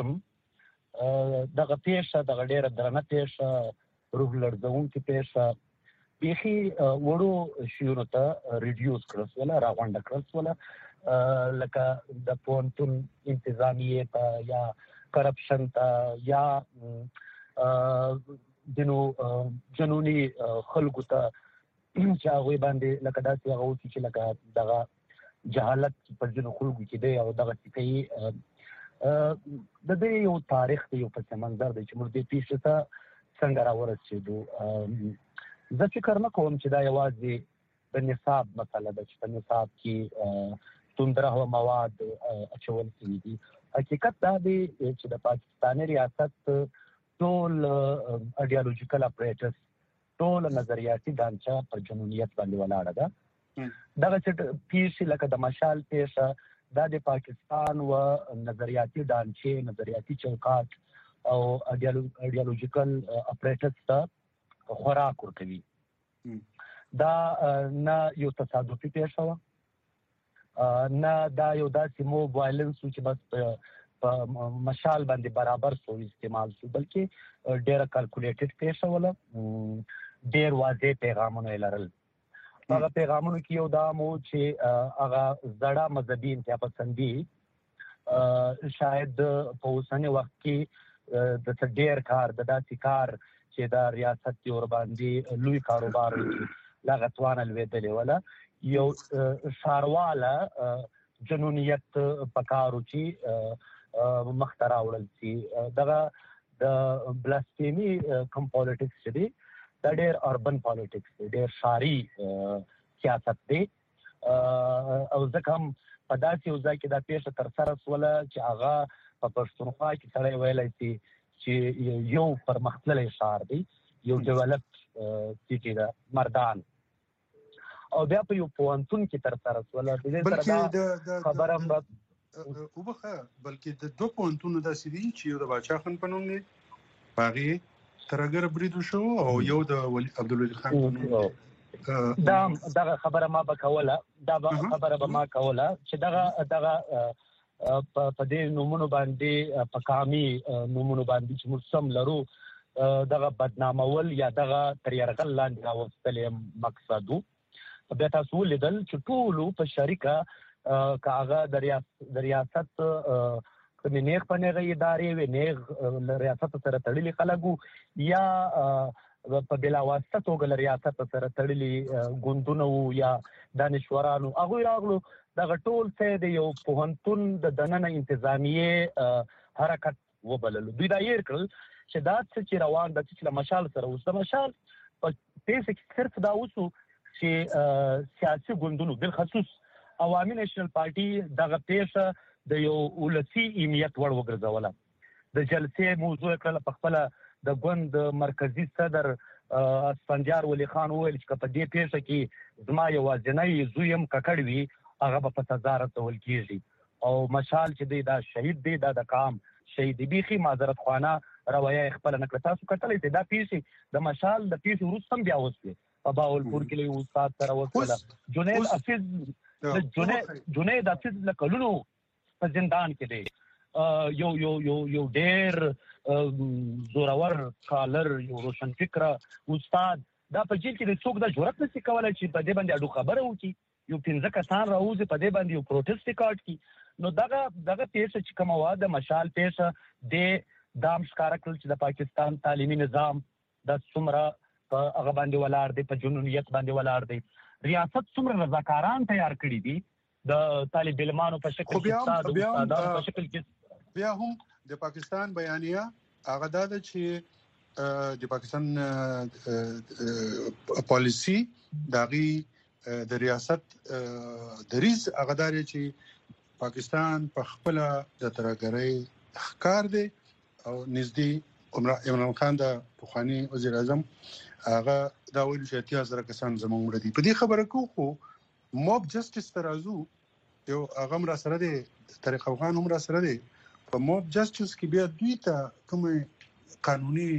دغه پیښه دغه ډېره درنه پیښه روح لړزونکې پیښه بیخي وړو شیانو ته ریډیوس کړل شوله راغونډه کړل شوله لکه د پوهنتون انتظامیې ته یا کرپشن ته یا دنو جنوني خلکو ته چې هغه باندې لکه داسې هغه وتی چې لکه دغه جهالت په ځینو خلکو کې دی او دغه څه کوي د دې یو تاریخ دی یو پس منظر دی چې موږ دې پیښه ته څنګه راورسېدو زه فکر نه کوم چې دا یوازې د نصاب مسله ده چې په نصاب کې توندره مواد اچول شوي دي حقیقت دا دی چې د پاکستاني ریاست ټول ایډیالوژیکل اپریټس ټول نظریاتي ډانچه پر جنونیت باندې ولاړه ده دغه چې پیښې لکه د مشال پیښه دا د پاکستان و نظریاتي ډانچې نظریاتي چوکاټ او ایډیالوژیکل اپریټس ته خوراک ورکوي دا نه یو تصادفي پیښه وه نه دا یو داسې مو وایلنس و چې بس په مشال باندې برابر سو استعمال شو بلکې ډېره کالکولیټډ پیښه وله ډېر واضح پیغامونه یې لرل هغه پیغامونو کې یو دا مو چې هغه زړه مذهبي انتها پسندي شاید په اوسني وخت کې د ډېر کار د داسې کار چې د ریاست یې ورباندې لوی کاروبار وکړي لا غتوانه لوېدلې وله یو ښارواله جنونیت پکارو چې مخته راوړل شي دغه د بلاسفیمي کوم پالیټکس چې دی دا ډېر اربن پالیټکس دی ډېر ښاري سیاست دی او ځکه هم په داسې یو ځای کې دا پیښه ترسره شوله چې هغه په پښتونخوا کې سړی ویلی شي چې یو پرمختللی ښار دی یو ډیولپډ سیټي ده مردان او بیا په یو پوهنتون کې ترسره شوله د دې سره دا خبره هم وبخه بلکې د دوه پوهنتونو داسې دي چې یو د باچا خان په نوم دی په هغې ترهګر برید وشو او یو د عبدالولي خان په نوم دا دغه خبره ما به کوله دا خبره به ما کوله چې دغه دغه په دې نومونو باندې په قامي نومونو باندې چې موږ سم لرو دغه بدنامول یا دغه تر یرغل لاندې راوستل مقصد و بیا تاسو ولیدل چې ټولو په شریکه که هغه د ریاست کومې نیغ په نیغه ادارې وې نیغ له ریاست سره تړلي خلک وو یا په بلا واسطه توګه له ریاست سره تړلي ګوندونه وو یا دانشورانو هغوی راغلو دغه ټول څه د یو پوهنتون د دننه انتظامیې حرکت وبللو. دوی دا یې کړل چې دا څه چې روان د چې له مشال سره اوس د مشال په پیسې کې صرف دا اوسو چې سیاسي ګوندونو بالخصوص عوامي نېشنل پارټي دغه پیسه د یو ولسی اهمیت وړ وګرځوله. د جلسې موضوع کړل په خپل د ګوند مرکزی صدر اسفندیار ولی خان وویل چې په دې پیسه کې زما یوازینی زوی هم ککړ وي هغه به په سزا رسول کیږي او مشال چې دی دا شهید دی دا د قام شهید بیخي معذرت خوانه روایه خپل نکړه. تاسو کتلې چې دا پیسې د مشال د پیسې وروسته هم بیا وسوي په باولپور کې له استاد سره وکړه. جنید حفیظ جنید جنید حفیظ له کلونو په زندان کې دی یو یو یو یو ډېر زورور کالر یو روشن فکره استاد دا په جیل کې د څوک د جرأت نشي کولای چې په دې باندې اډو خبره وکړي. یو پنځه کسان راوځي په دې باندې یو پروټیست ریکارډ کی نو دغه دغه پیسه چې کومه وا د مشال پیسه د دام ښکارا کړل چې د پاکستان تعلیمي نظام د څومره په هغه باندې ولاړ دی په جنونیت باندې ولاړ دی. ریاست څومره رضاکاران تیار کړي دي د طالب علمانو په شکل کې استادانو په شکل کې. بیا هم د پاکستان بیانیه هغه دا ده چې د پاکستان پالیسی داغي د ریاست دریز هغه داري چې پاکستان په خپل د ترګرۍ ښکار دی او نږدې عمران خان د پخوانی وزیر اعظم هغه دا ویل چې اتیا زره کسان زموږ مړه دي. په دې خبره کې خو موب جسټس ترازو یو هغه را سره دی طریق افغان هم را سره دی. په موب جسټس کې بیا دوی ته کوم قانوني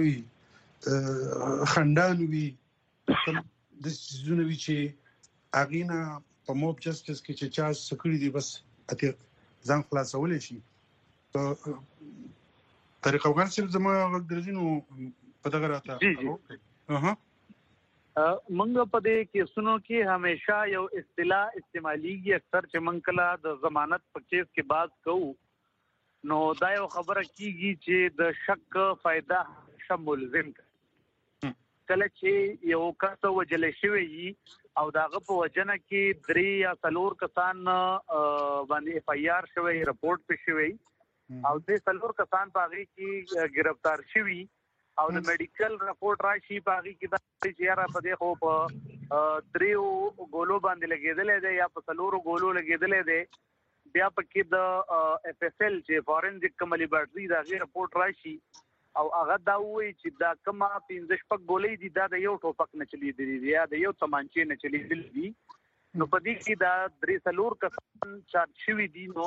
هغه خندان وي د سيزونه وی چې اغینا په موب جسټس کې چې چا سکړی دی بس اته ځان خلاصول شي. ته طریق افغان سره زما درځینو په دغه راته اها منګ په دې کې سنو کې همیشه یو اصطلاح استعماليږي اکثر چې منکلا د ضمانت په کیس کې بات کوو نو دا یو خبره کیږي چې د شک فائدہ شمول زم کله چې یو کس وجل شوی او داغه په وجنه کې درې یا څلور کسان باندې اف ای آر شوی رپورت په شوی او د څلور کسان په هغه کې گرفتار شوی او د میډیکل رپورت راشي په هغه کې د چیرې په دې خو په دریو ګولو باندې لګیدل دي یا په څلورو ګولو لګیدل دي بیا په کې د اف اس ال چې فورنزیک کوم لیبارټری دا غیر رپورت راشي او هغه دا وایي چې دا کومه پنځه شپږ ګولې دي دا د یو ټوپک نه چلی دي یا د یو تمانچې نه چلی دي نو په دې کې دا درې څلور کسان چارج شوي دي نو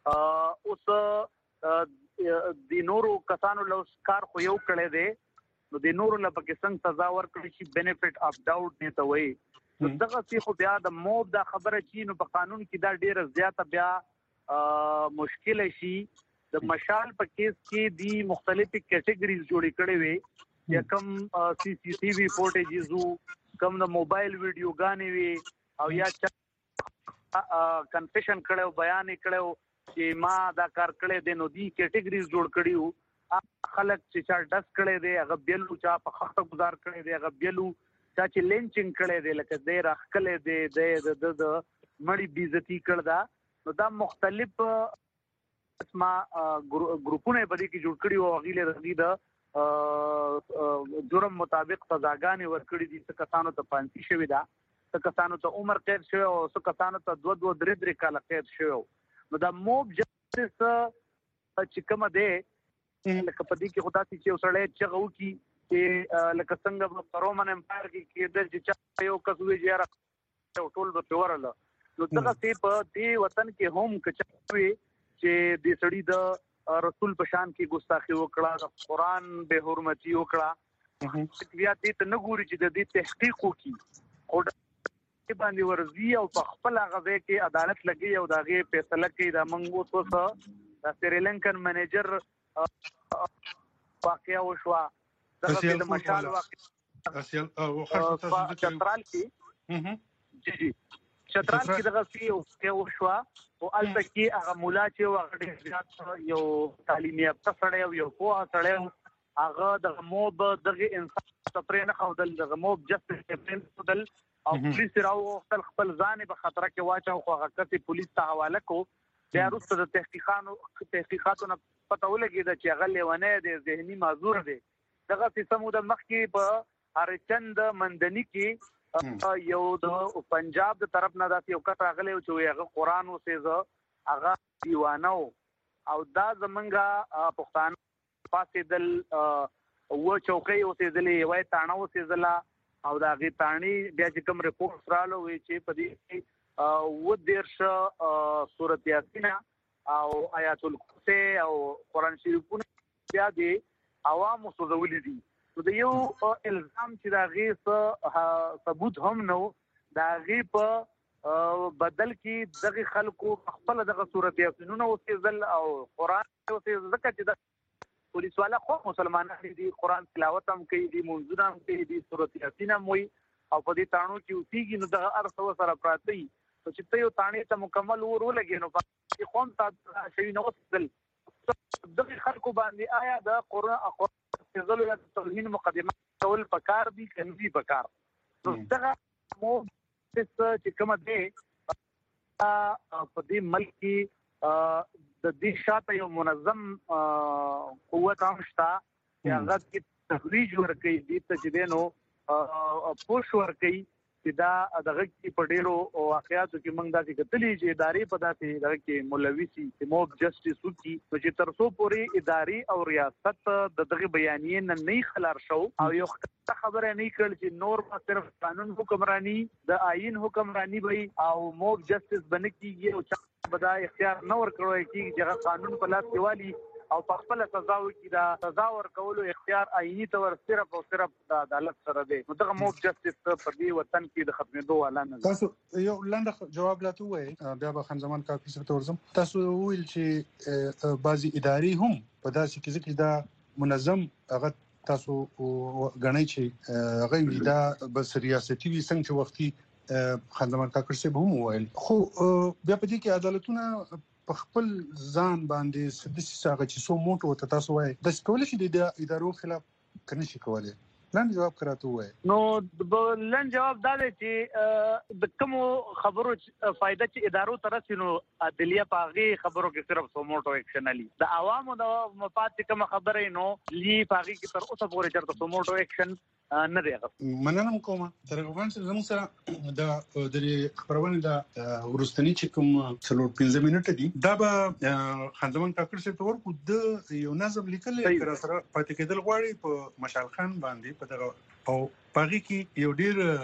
اوس د نورو کسانو له کار خو یو کړی دی نو د نورو له پکې څنګه سزا ورکړي شي بینیفټ اف ډاوټ نه ته وایي نو دغه څه خو بیا د موب دا خبره چې نو په قانون کې دا ډیره زیاته بیا مشکل شي. د مشال په کیس کې دی مختلفې کیټګریز جوړې کړې وي یا کم سی سی ټي وی فوټیجز وو کم د موبایل ویډیو غانې وي او یا کنفیشن کړو بیان کړو چې ما دا کار کړی دی نو دی کیټګریز جوړ کړیو خلک چې چا ډس کړی دی هغه بیلو چا په خخته گزار کړی دی هغه بیلو چا چې لینچینګ کړی دی لکه دی راخکلې دی د د مړی بیزتی کړ دا نو دا مختلف اسما ګروپونه په دې کې جوړ کړي او غیله رغی د جرم مطابق سزاګانې ورکړي دي څه کسانو ته پانسی شوی دا څه کسانو ته عمر قید شوی او څه کسانو ته دوه دوه درې درې کال قید شوی نو دا موب جسټس چې کوم دی لکه په دې کې خدای چې وسړی چې غو کی چې لکه څنګه په رومن امپایر کې کېدل چې یو کسوي جره ټول به ورله نو دغه په دې وطن کې هم کچوي چې د سړی د رسول په شان کې ګستاخی وکړه د قران به حرمتي وکړه بیا دې ته نه ګوري چې د دې تحقیق وکړي او د باندې ورزي او په خپل غوې کې عدالت لګي او داغه فیصله کوي د منغو څه د سریلانکن منیجر واقعیا وشوا دغه د مشال واقع اصل او خاصه چترال کې جی جی چترال کې دغه سی او کې وشوا او البته کې هغه مولا چې هغه ډېر یو تعلیمي افسر سره یو پوها سره هغه د موب دغه انسان سپرین خودل د موب جسټس سپرین خودل او پولیس راو خپل خپل ځان په خطر کې واچو خو هغه پولیس ته حواله کو بیا وروسته د تحقیقاتو تحقیقاتو نه پته ولګیده چې هغه لیونه د ذهني معذور دی دغه سیستم د مخ کې په هرچند مندني کې یو د پنجاب د طرف نه داسې یو کټ راغلی چې هغه قرآن وسېزه هغه دیوانه او دا زمونږه پښتانه پاسېدل و چوکۍ اوسېدلې وای تاڼه اوسېدله او د هغې تاڼې بیا چې کوم رپورټس راغلو وایي چې په دې کې اووه دېرش سورت یاسین او آیات الکرسي او قرآن شریفونه بیا د عوامو سوځولي دي نو د یو الزام چې د هغې څه ثبوت هم نه و د هغې په بدل کې دغه خلکو خپل دغه صورت یاسینونه اوسېدل او قرآن اوسېدل ځکه چې د پولیس والا خو مسلمانان دي قرآن تلاوت هم کوي دي منځونه هم کوي دي صورت یاسین هم وایي او په دې تاڼو کې اوسېږي نو دغه هر څه سره پراته وي نو چې ته یو تاڼې ته مکمل اور ولګې نو په خو هم تا شوي نه اوسېدل دغه خلکو باندې آیا د قرآن اوسېدلو یا توهین مقدمه کول پکار دي که نه دي پکار نو دغه مو چې کومه دی په دې ملک کې د دې شاته یو منظم قوت هم شته چې هغه کې تخریج ورکوي دې ته چې دی نو پوش ورکوي چې دا دغه کې په ډېرو واقعاتو کې موږ داسې کتلي چې ادارې په داسې دغه کې ملوث سي چې موب جسټس وکړي نو چې تر څو پورې ادارې او ریاست د دغه بیانیې نه نه خلار شو او یو خبره نه کړل چې نور به صرف قانون حکمرانی د آئین حکمرانی وي او موب جسټس بنه کیږي او چې بدا اختیار نه ورکړی کیږي چې قانون په لاس کې والی او په خپل سزا وکړي دا سزا ورکولو اختیار آئینی تور صرف او صرف د عدالت سره دی نو دغه موب جسټس په دې وطن کې د ختمېدو اعلان نه تاسو یو لاندې جواب لاته وای بیا به خان زمان کافي سره ورزم تاسو ویل چې بعضي ادارې هم په داسې کې ځکه دا منظم هغه تاسو غنئ چې هغه دا بس ریاستي وي څنګه چې وختي خان زمان کاکړ صاحب هم ویل خو بیا په دې کې عدالتونه په خپل ځان باندې سدسي ساغه چې سو موټو ته تاسو وای د سکول شي د ادارو خلاف کني شي کولای لاندې جواب کراته وای نو لاندې جواب دا دی چې د کوم خبرو فائدہ چې ادارو ترسینو عدلیه پاغي خبرو کې صرف سو موټو اکشن علي د عوامو د مفاد کوم خبره نو لی پاغي کې تر اوسه پورې چرته سو موټو اکشن نه دی مننه کوم تر غوښتنه چې زموږ سره د د خبرونه د ورستنی چې کوم څلور پنځه منټه دي دا به خندمن کاکړ څخه تور کو د یو نظم لیکل کړه سره پاتې کېدل غواړي په مشال خان باندې په دغه او پاغي کې یو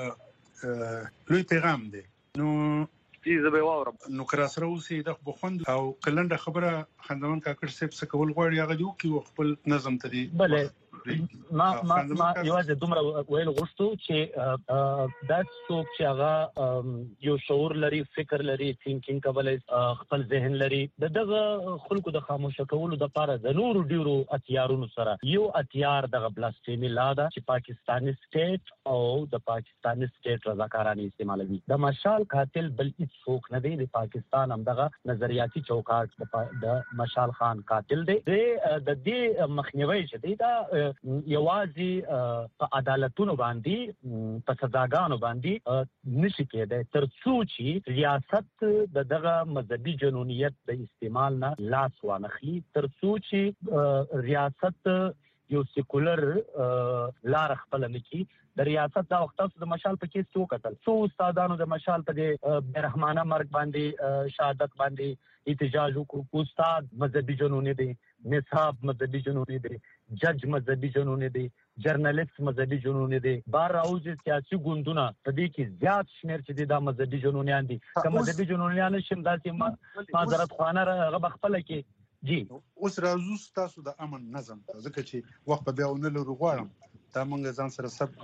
ډیر لوی پیغام دی نو چې زه به واورم نو کرا سره اوسې د بخوند او کلنده خبره خندمن کاکړ څخه څه کول غواړي هغه دی او خپل نظم ته بله ما ما ما یوازې دومره ویل غوښتو چې دا څوک چې هغه یو شعور لري فکر لري تھینکینګ کولای خپل ذهن لري دغه خلکو د خاموش کولو د لپاره د نورو ډیرو اتیارونو سره یو اتیار د بلاسټیمی لاده چې پاکستاني سټیټ او د پاکستاني سټیټ رضاکارانه استعمالوي د مشال قاتل بل هیڅ څوک نه دی د پاکستان هم دغه نظریاتي چوکاټ د مشال خان قاتل دی د دې مخنیوي چې دی دا یوازې په عدالتونو باندې په سزاګانو باندې نشي کېدای تر څو چې ریاست د دغه مذهبي جنونیت د استعمال نه لاس وانخلي تر څو چې ریاست یو سیکولر لار خپل نکي د ریاست دا وخت د مشال په کې څو قتل څو استادانو د مشال په د برحمانه مرګ باندې شهادت باندې احتجاج وکړو استاد مذهبي جنونی دی نصاب مذهبي جنونی دی جج مذهبي جنونی دی جرنالست مذهبي جنونی دی بار راوځي سیاسي ګوندونه په دې کې زیات شمیر چې د مذهبي جنونیان دي کوم مذهبي جنونیان شم داسې معذرت خوانه هغه خپل کې جی اوس راځو تاسو د امن نظم ځکه چې وخت به ونه لرو غواړم دا مونږ ځان سره سب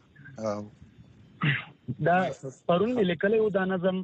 دا پرون لیکلو دا نظم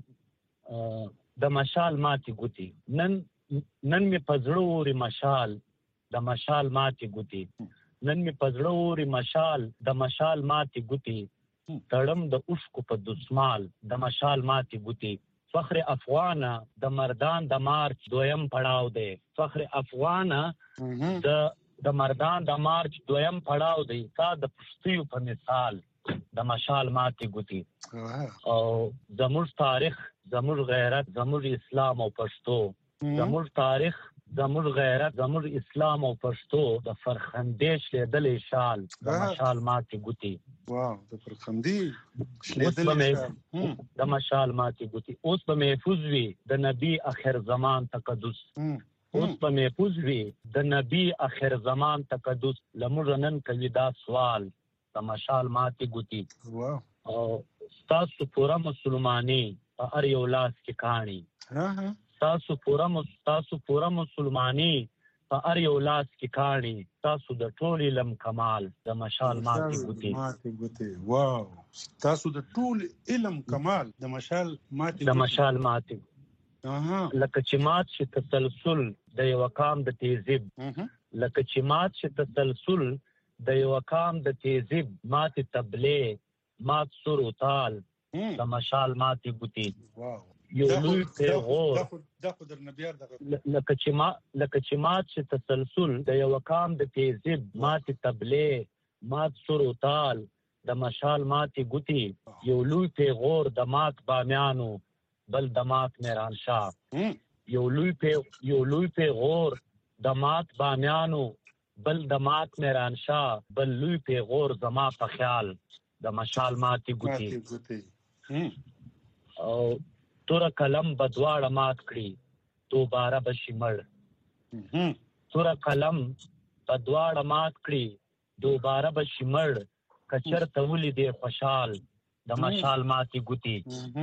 د مشال ماتي ګوتی نن نن می پزړو ری مشال د مشال ماتي ګوتی نن می پزړو ری مشال د مشال ماتي ګوتی تړم د اوشکو په دسمال د مشال ماتي ګوتی فخر افغانه د مردان د مارچ دویم پړاو دی فخر افغانه د د مردان د مارچ دویم پړاو دی تا د پښتیو په مثال د مشال ماتې ګوتې او زموږ تاریخ زموږ غیرت زموږ اسلام او پښتو زموږ تاریخ زموږ غیرت زموږ اسلام او پښتو د فرخندې شلیدلې شال د مشال ماتې ګوتې واو د فرخندې شلیدلې شال د مشال ماتې ګوتې اوس به محفوظ وي د نبی اخر زمان تقدس اوس به محفوظ وي د نبی اخر زمان تقدس لموږ نن کوي دا سوال د مشال ماتې ګوتې واو او ستاسو پوره مسلمانۍ په هر یو لاس کې کاڼي تاسو پوره تاسو پوره مسلمانۍ په هر یو لاس کې کاڼي تاسو د ټول علم کمال د مشال ماتې ګوتې ماتې ګوتې واو تاسو د ټول علم کمال د مشال ماتې د مشال ماتې لکه چې مات شي تسلسل د یو کام د تیزیب لکه چې مات شي تسلسل د یو کام د تیزیب ماتې تبلې مات سر او تال د مشال ماتې ګوتې واو یو لوی پیغور دا خو در نبیار دغه لکه چې ما لکه چې مات شي تسلسل د یو کام د تیزیب ماتې تبلې مات سر او تال د مشال ماتې ګوتې یو لوی پیغور د مات بامیانو بل د مات میران شاه یو لوی پی یو لوی پیغور د مات بامیانو بل د مات میران شاه بل لوی پیغور زما په خیال د مشال ماتې ګوتې او تور قلم بدواړه مات کړي دوباره بشي مړ تور قلم بدواړه مات کړي دوباره بشي مړ کچر تولې دې خوشحال د مشال ماتې ګوتې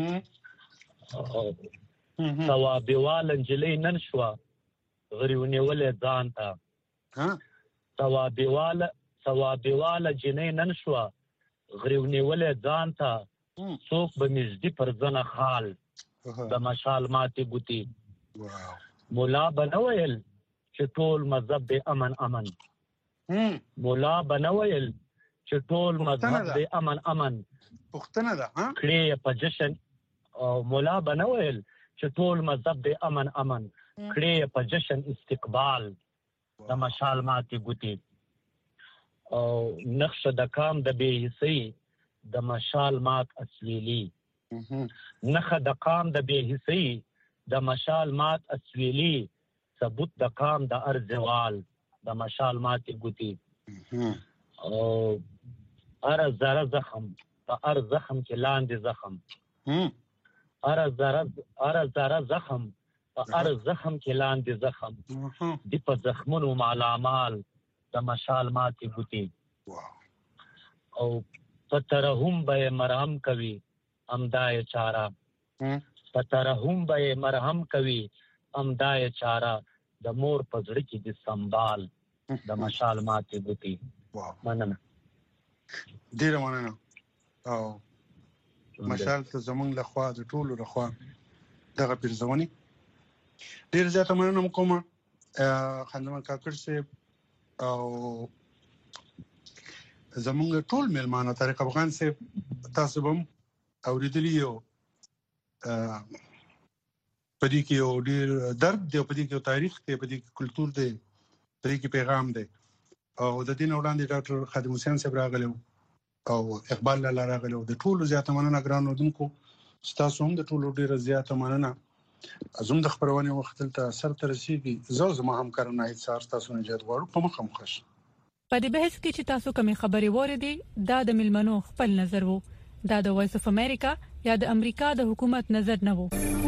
ثوابوال انجلۍ نن شوه غریونیولې ځان ته ثوابوال ثوابوال جنۍ نن شوه غریونیولې ځان ته څوک به مزدي پر ځنه خال د مشال ماتې ګوتې مولا به نه ویل چې ټول مذهب دی امن امن مولا به نه ویل چې ټول مذهب دی امن امن پښتنه ده کړې په جشن او مولا به نه ویل چې ټول مذهب دی امن امن کړې په جشن استقبال د مشال ماتې ګوتې او نقش د کام د بې حسۍ د مشال مات اسویلی نخه د قام د بې حسۍ د مشال مات اسویلی ثبوت د قام د ارزوال د مشال ماتې ګوتې او هر ذره زخم په هر زخم کې لاندې زخم هر ذره هر ذره زخم په هر زخم کې لاندې زخم دی په زخمونو مالامال د مشال ماتې ګوتې او په ترحم به مرهم کوي امدای چارا په ترحم به مرهم کوي امدای چارا د مور په زړه کې د سنبال د مشال ماتې ګوتې مننه ډیره مننه او مشال ته زمونږ لخوا د ټولو لخوا دغه پیرزونی ډیر زیاته مننه کوم خندمان کاکړ صاحب او زمونږ ټول میلمانه طارق افغان صاحب تاسو هم اوریدلی یو پدې کې یو ډیر درد دی پدې کې یو تاریخ دی پدې کې کلچر دی پدې کې پیغام دی او د دین وړاندې ډاکټر خادم حسین صاحب راغلو او اقبال لاله راغلو د ټولو زیاته مننه ګران اودونکو تاسو هم د ټولو ډیر زیاته مننه ازم د خبرونه وخت ته سر ته رسیدي زو زما همکارانه هیڅ تاسو نه جوړ غواړو په مخه مخه په دې بحث کې چې تاسو کومې خبرې وریدي دا د ملمنو خپل نظر وو دا د وایس اف امریکا یا د امریکا د حکومت نظر نه وو